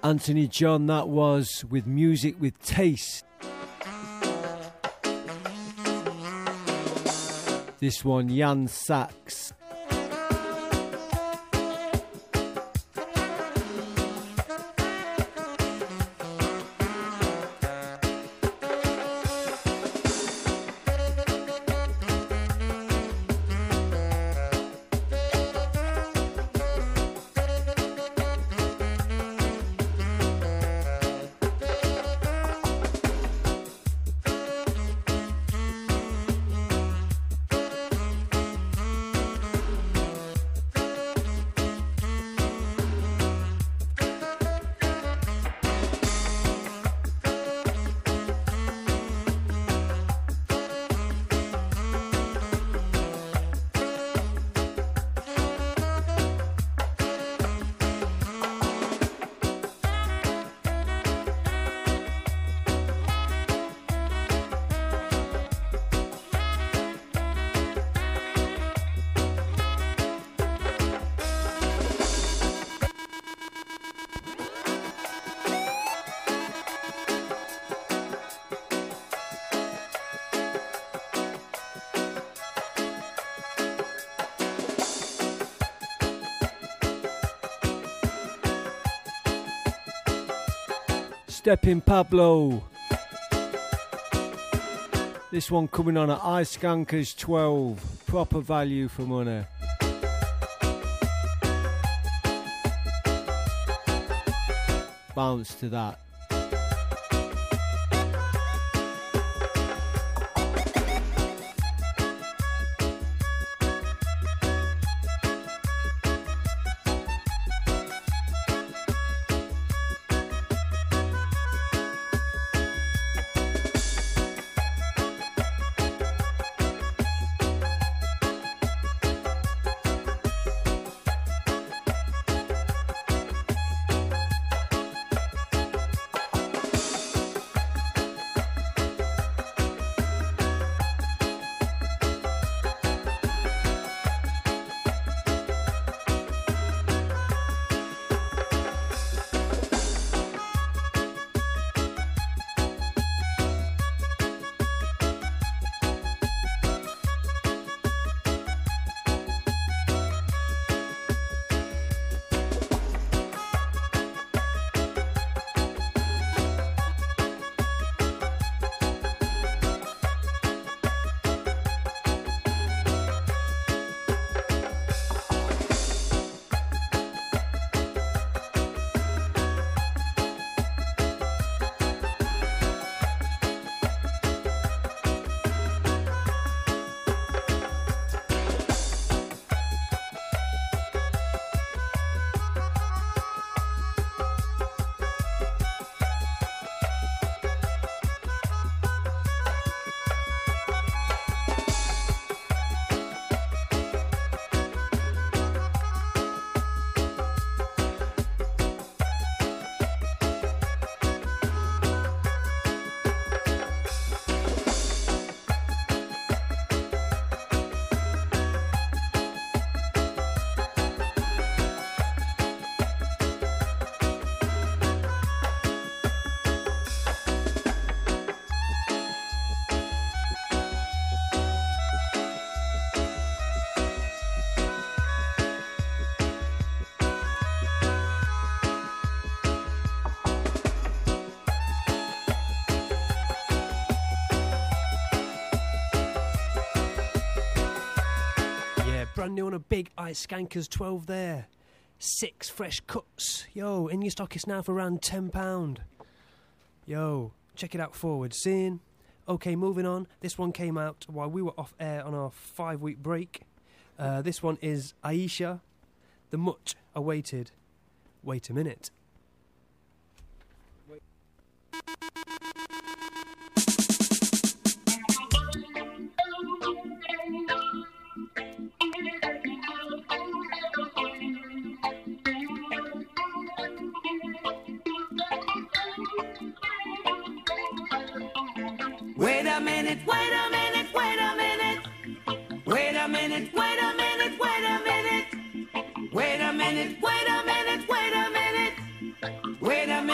Anthony John, that was, with Music with Taste. This one, Jan Sachs. Stepping Pablo. This one coming on at iSkankers 12. Proper value for money. Bounce to that. Brand new on a big iSkankers 12 there. 6 fresh cuts. Yo, in your stock it's now for around £10. Yo, check it out forward. Seeing? Okay, moving on. This one came out while we were off air on our 5-week break. This one is Aisha, the much awaited Wait a Minute. Wait a minute, wait a minute, wait a minute. Wait a minute, wait a minute, wait a minute. Wait a minute, wait a minute, wait a minute. Wait a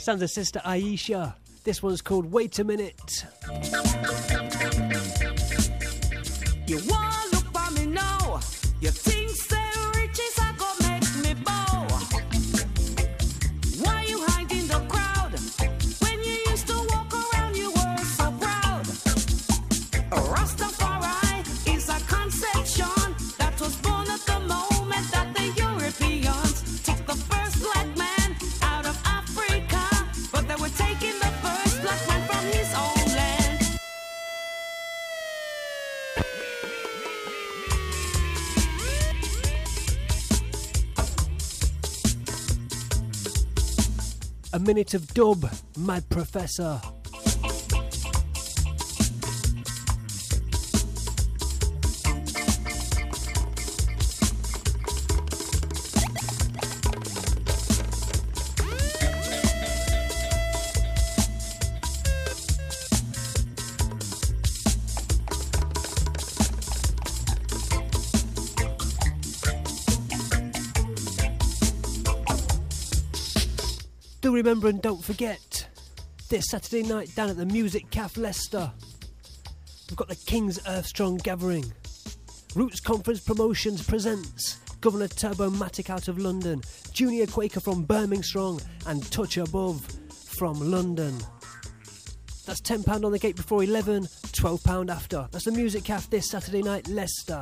sounds of Sister Aisha. This one's called Wait a Minute. You want look for me now. You think say riches are gonna make me bow. Why you hiding the crowd? When you used to walk around, you were so proud. Rastafari is a conception that was born at the moment that the Europeans took the first black man out of Africa, but they were taking the first black man from his own land. A minute of dub, Mad Professor. Do remember and don't forget, this Saturday night down at the Music Cafe Leicester, we've got the King's Earthstrong Gathering. Roots Conference Promotions presents Governor Turbomatic out of London, Junior Quaker from Birmingham and Touch Above from London. That's £10 on the gate before 11, £12 after. That's the Music Cafe this Saturday night, Leicester.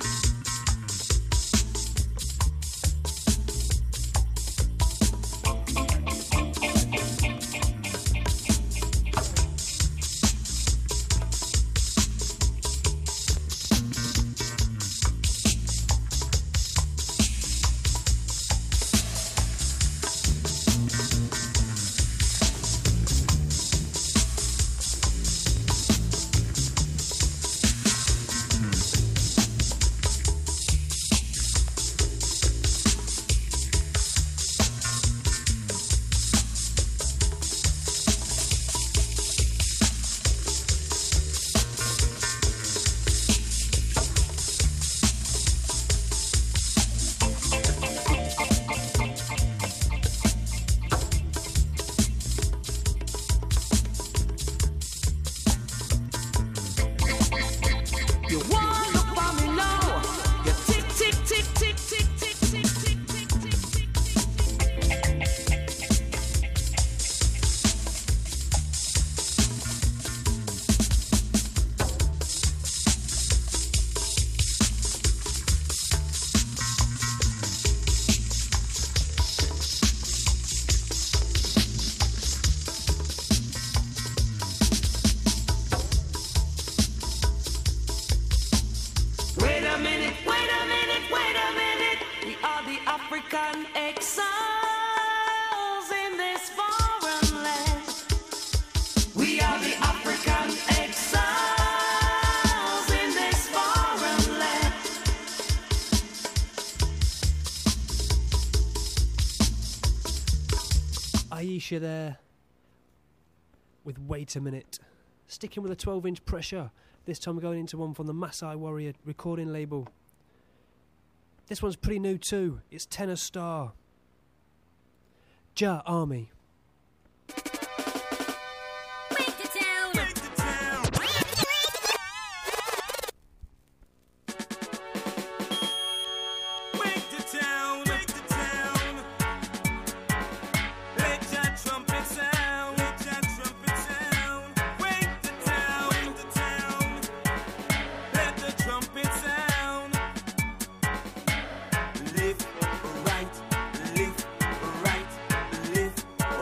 African exiles in this foreign land. We are the African exiles in this foreign land. Aisha there with Wait a Minute. Sticking with a 12-inch pressure. This time we're going into one from the Masai Warrior recording label. This one's pretty new too. It's Tenor Star. Jah Army. Live right, live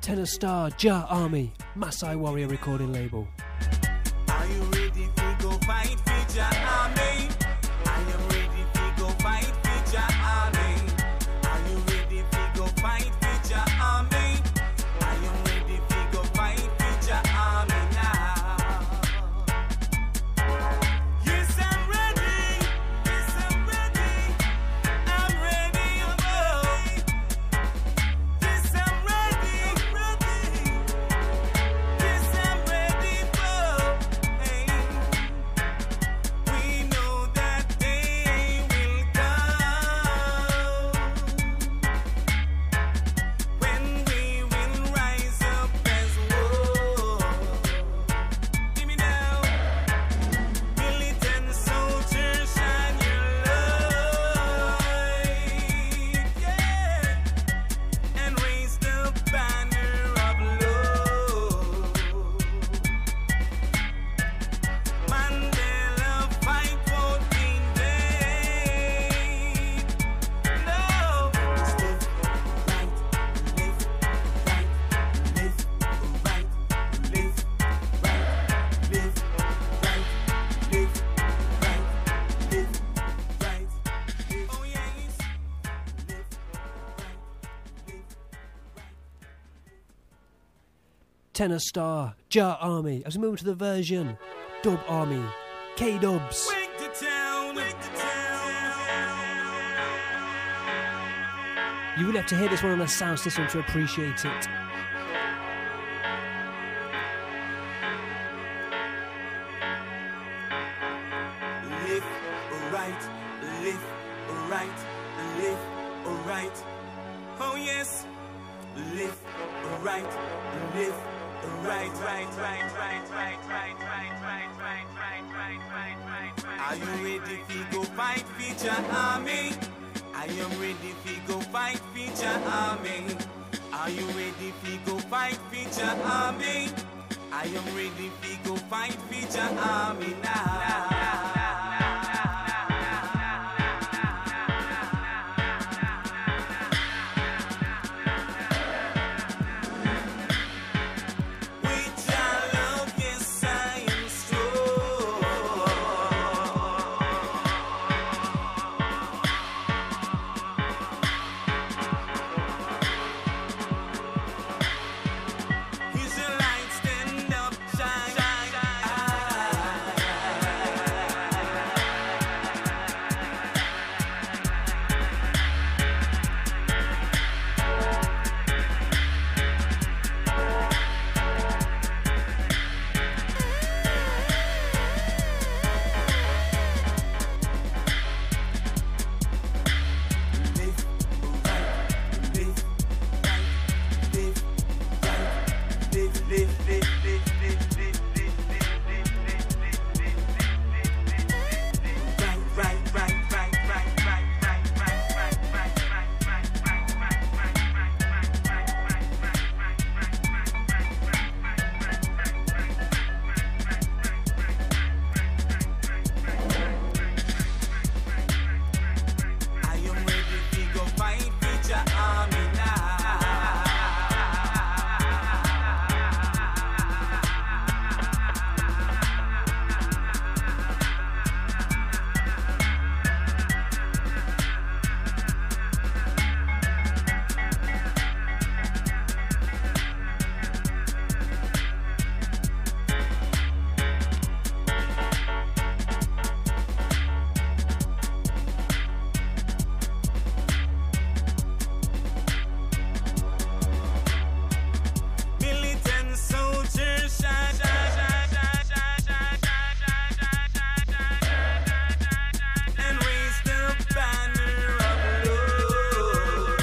Tenor Star, Jah Army, Maasai Warrior recording label. Are you ready to go fight for Jah Army? I am ready to go fight for Jah Army. Are you ready to go fight for Jah Army? I am ready to go fight for Jah Army now. Yes, I'm ready. Yes, I'm ready. I'm ready, oh. Yes, I'm ready. Yes, I'm ready for. Hey. We know that day will come when we will rise up as one. Give me now, militant soldiers, shine your light, yeah, and raise the banner of love. Mandela fight won't be in vain. No, it's live right, live right, live right, live right, live right, live right, live right. Oh yes, live right, live right. Tenor Star, Jah Army. As we move to the version, Dub Army, K-Dubs. Wake the town, wake the town. You will have to hear this one on a sound system to appreciate it. Live right, live right, live right. Oh yes, live right, live right, right. Are you ready to go fight for Jah Army? I am ready to go fight for Jah Army. Are you ready to go fight for Jah Army? I am ready to go fight for Jah Army now. With Jah love, yes, I am strong. He's your light, stand up, shine, Live right, live right, live right, I am ready to go fight for Jah Army now. Militant soldiers, shine, and raise the banner of love.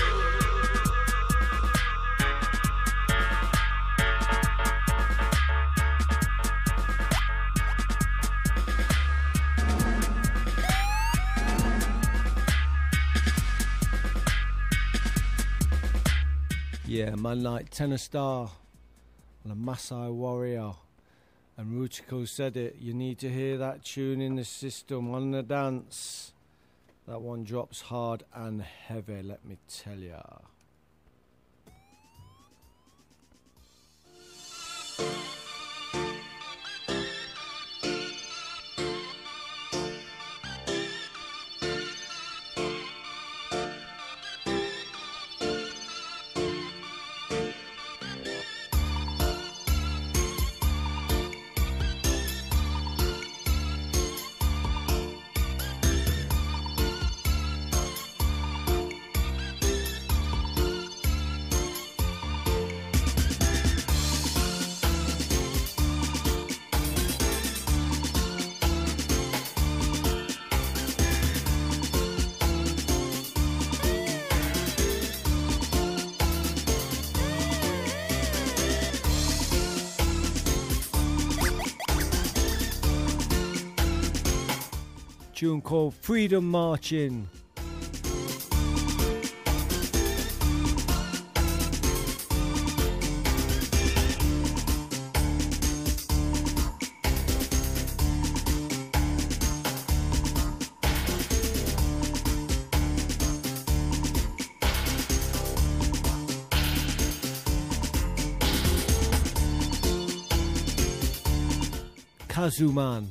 Yeah, man like Tenor Star and a Maasai Warrior. And Rutico said it, you need to hear that tune in the system on the dance. That one drops hard and heavy, let me tell ya. tune called Freedom Marching. Kazuman.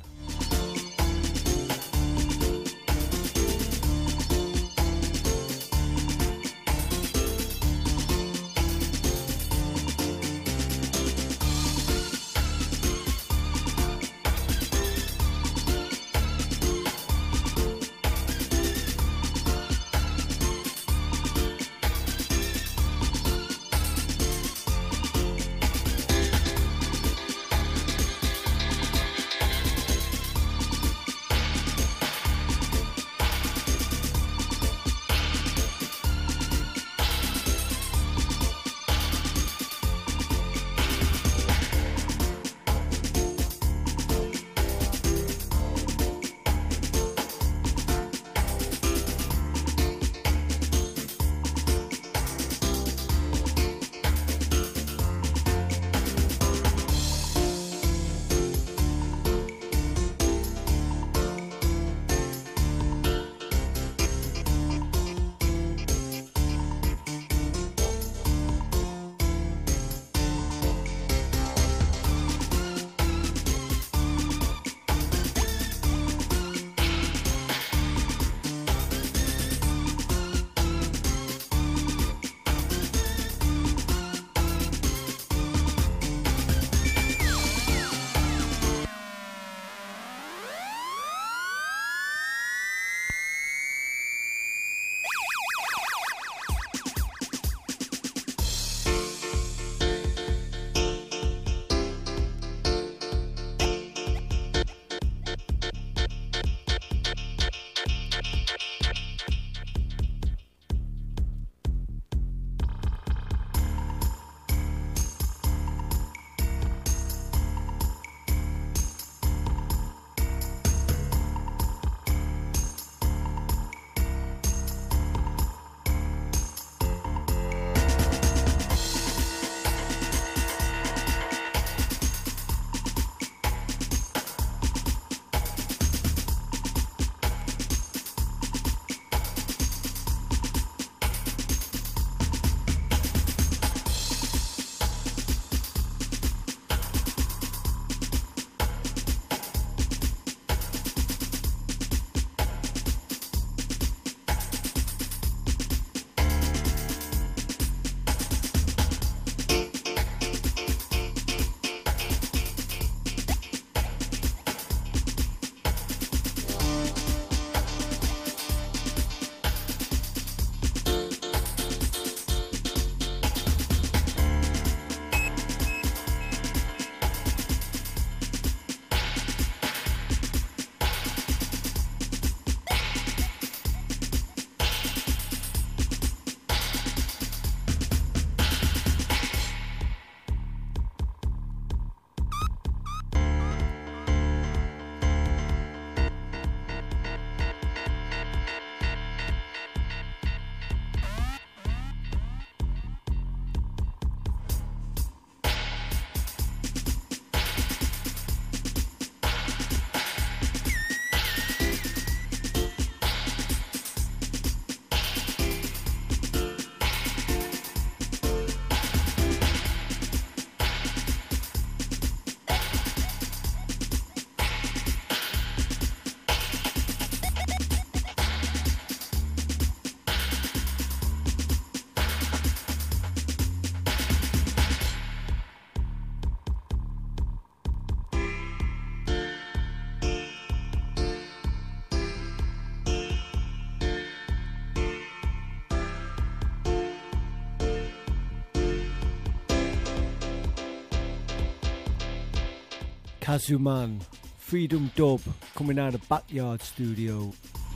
Kazuman, Freedom Dub, coming out of Backyard Studio.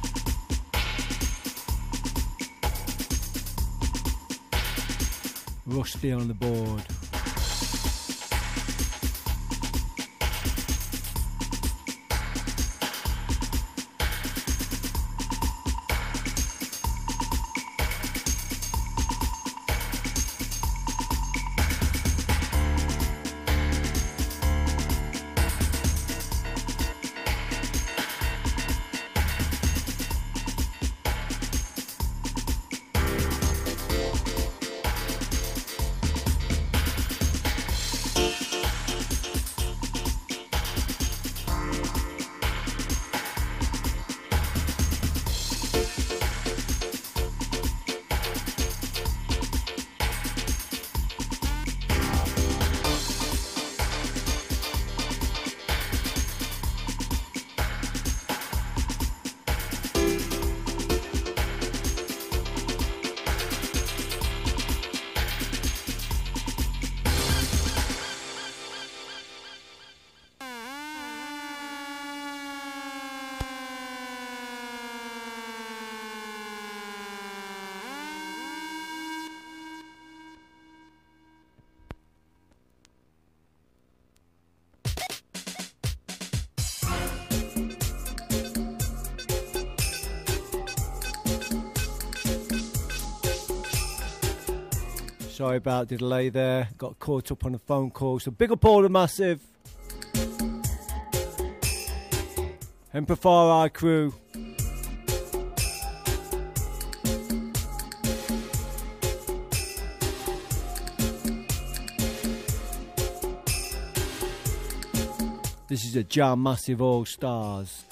Rusty on the board. Sorry about the delay there. Got caught up on a phone call. So big up all the massive Emperor crew. This is a Jam Massive All Stars.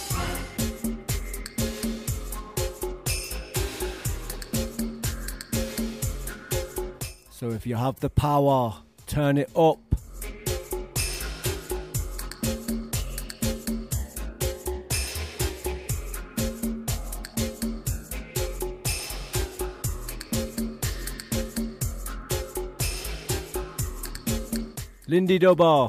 So if you have the power, turn it up. Lindy Dubbar.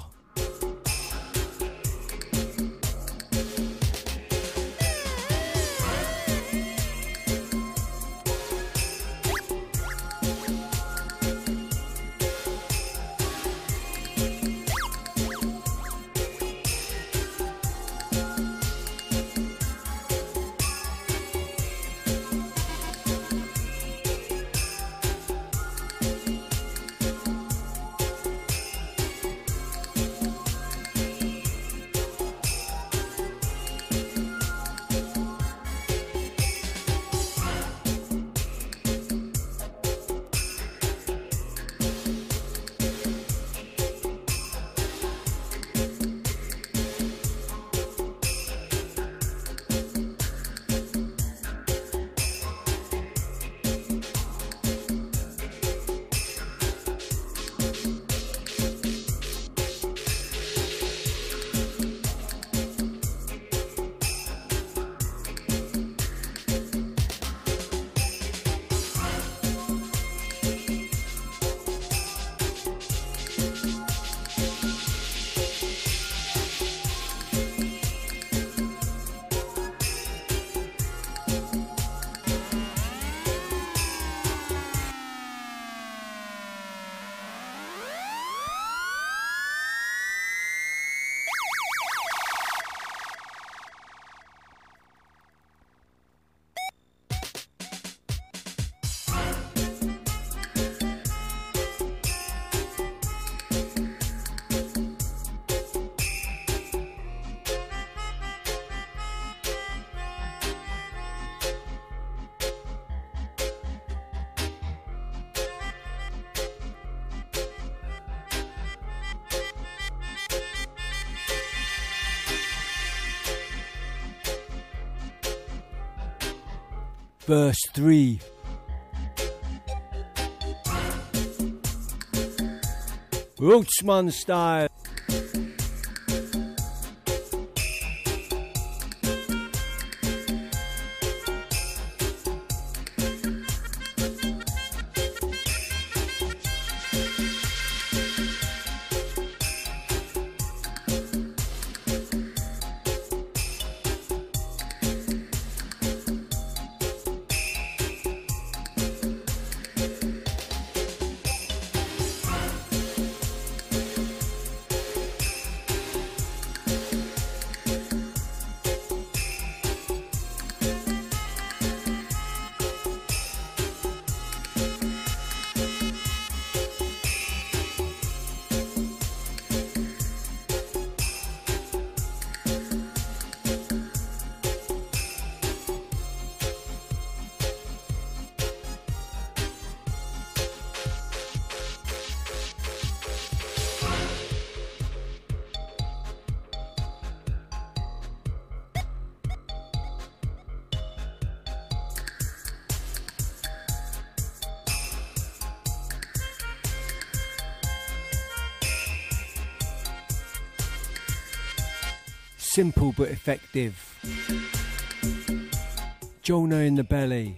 Verse 3. Rootsman style. Simple but effective. Jonah in the belly.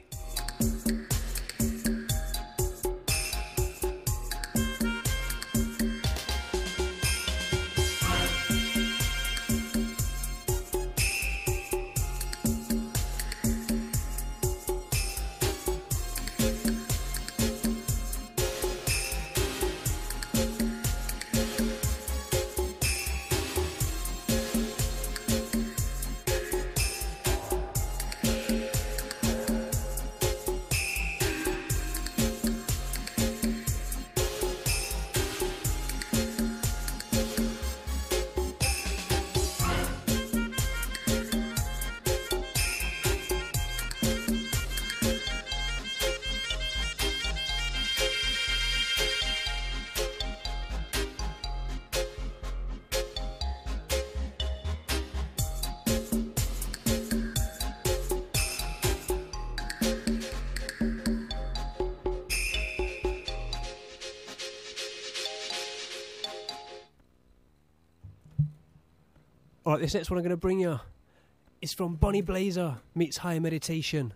Alright, this next one I'm going to bring you is from Bonnie Blazer meets Higher Meditation.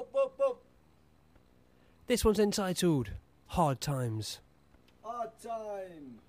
This one's entitled Hard Times. Hard time.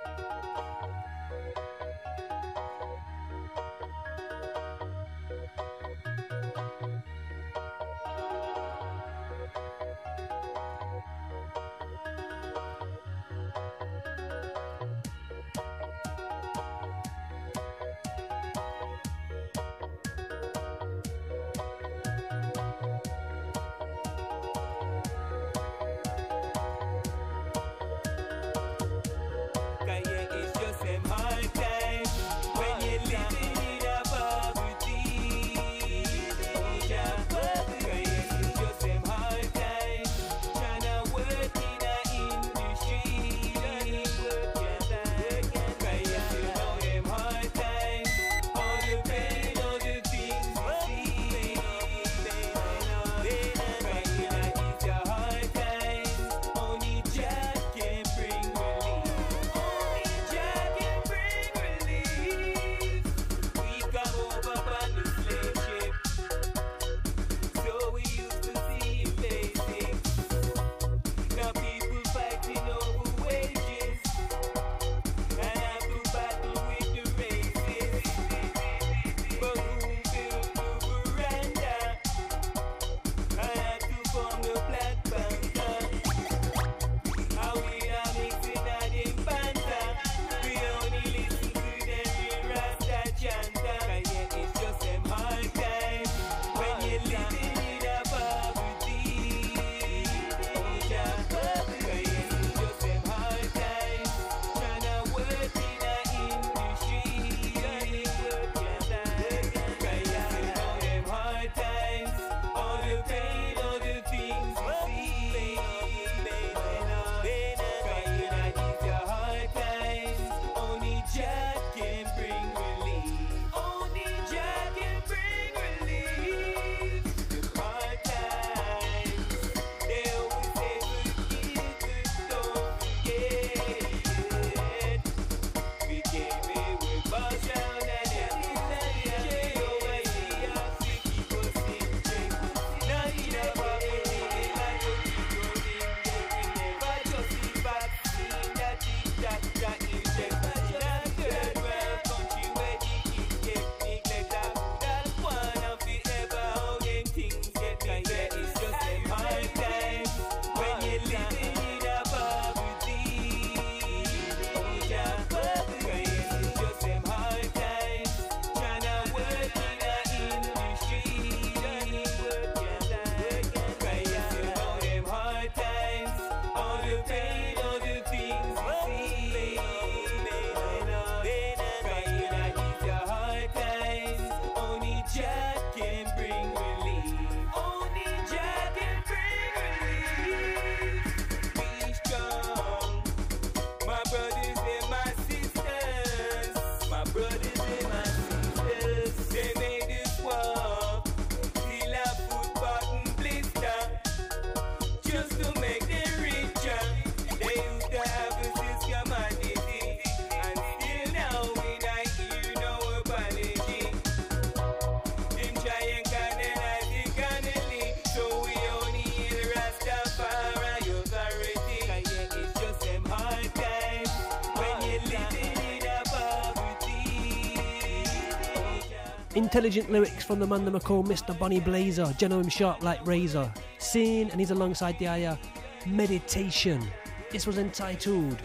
Intelligent lyrics from the man them are called Mr. Bonnie Blazer, Geno him sharp like razor. Sing, and he's alongside the Higher Meditation. This was entitled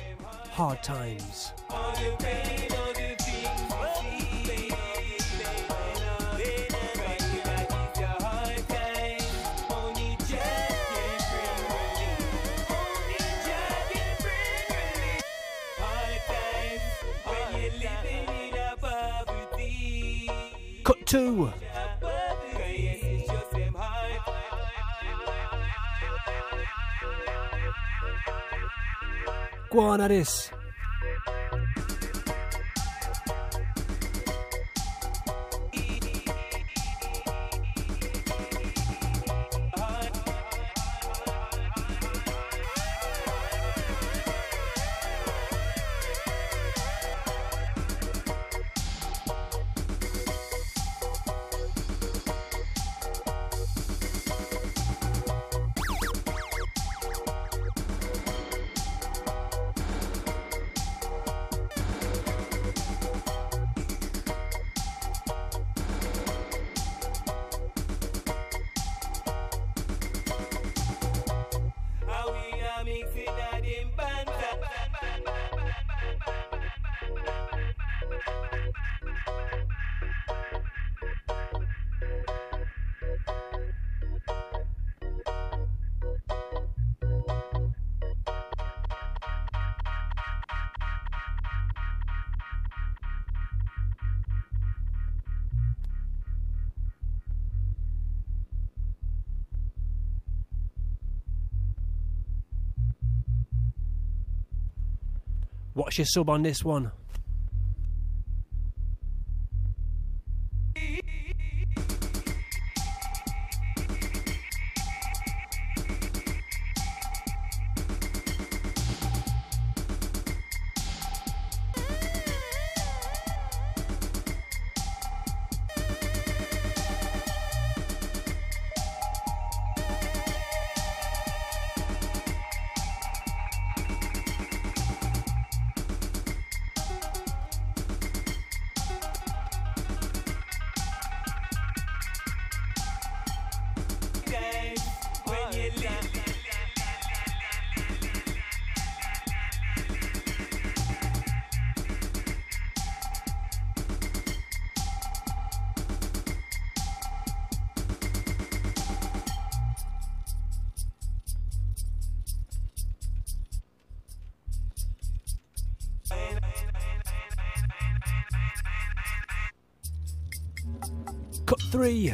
Hard Times. Cut 2. Go on at this. What's your sub on this one? Cut 3.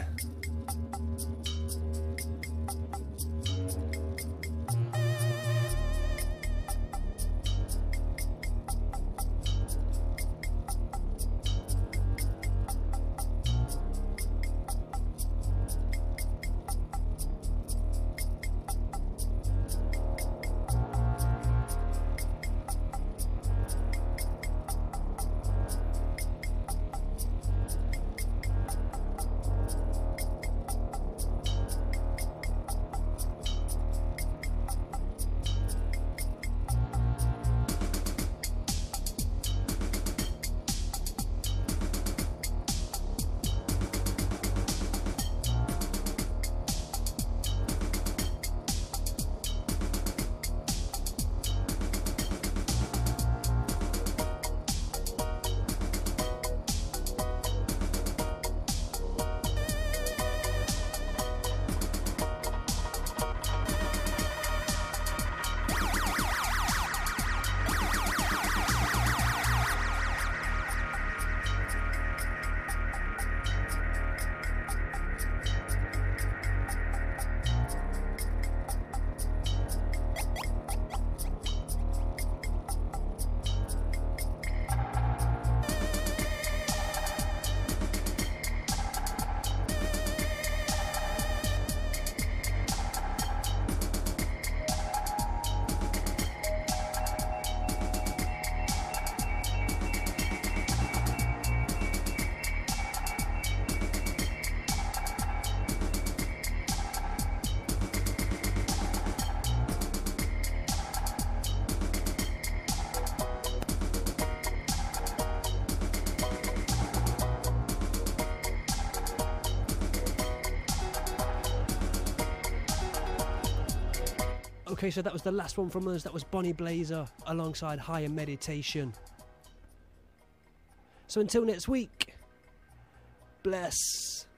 Okay, so that was the last one from us. That was Bonnie Blazer alongside Higher Meditation. So until next week, bless.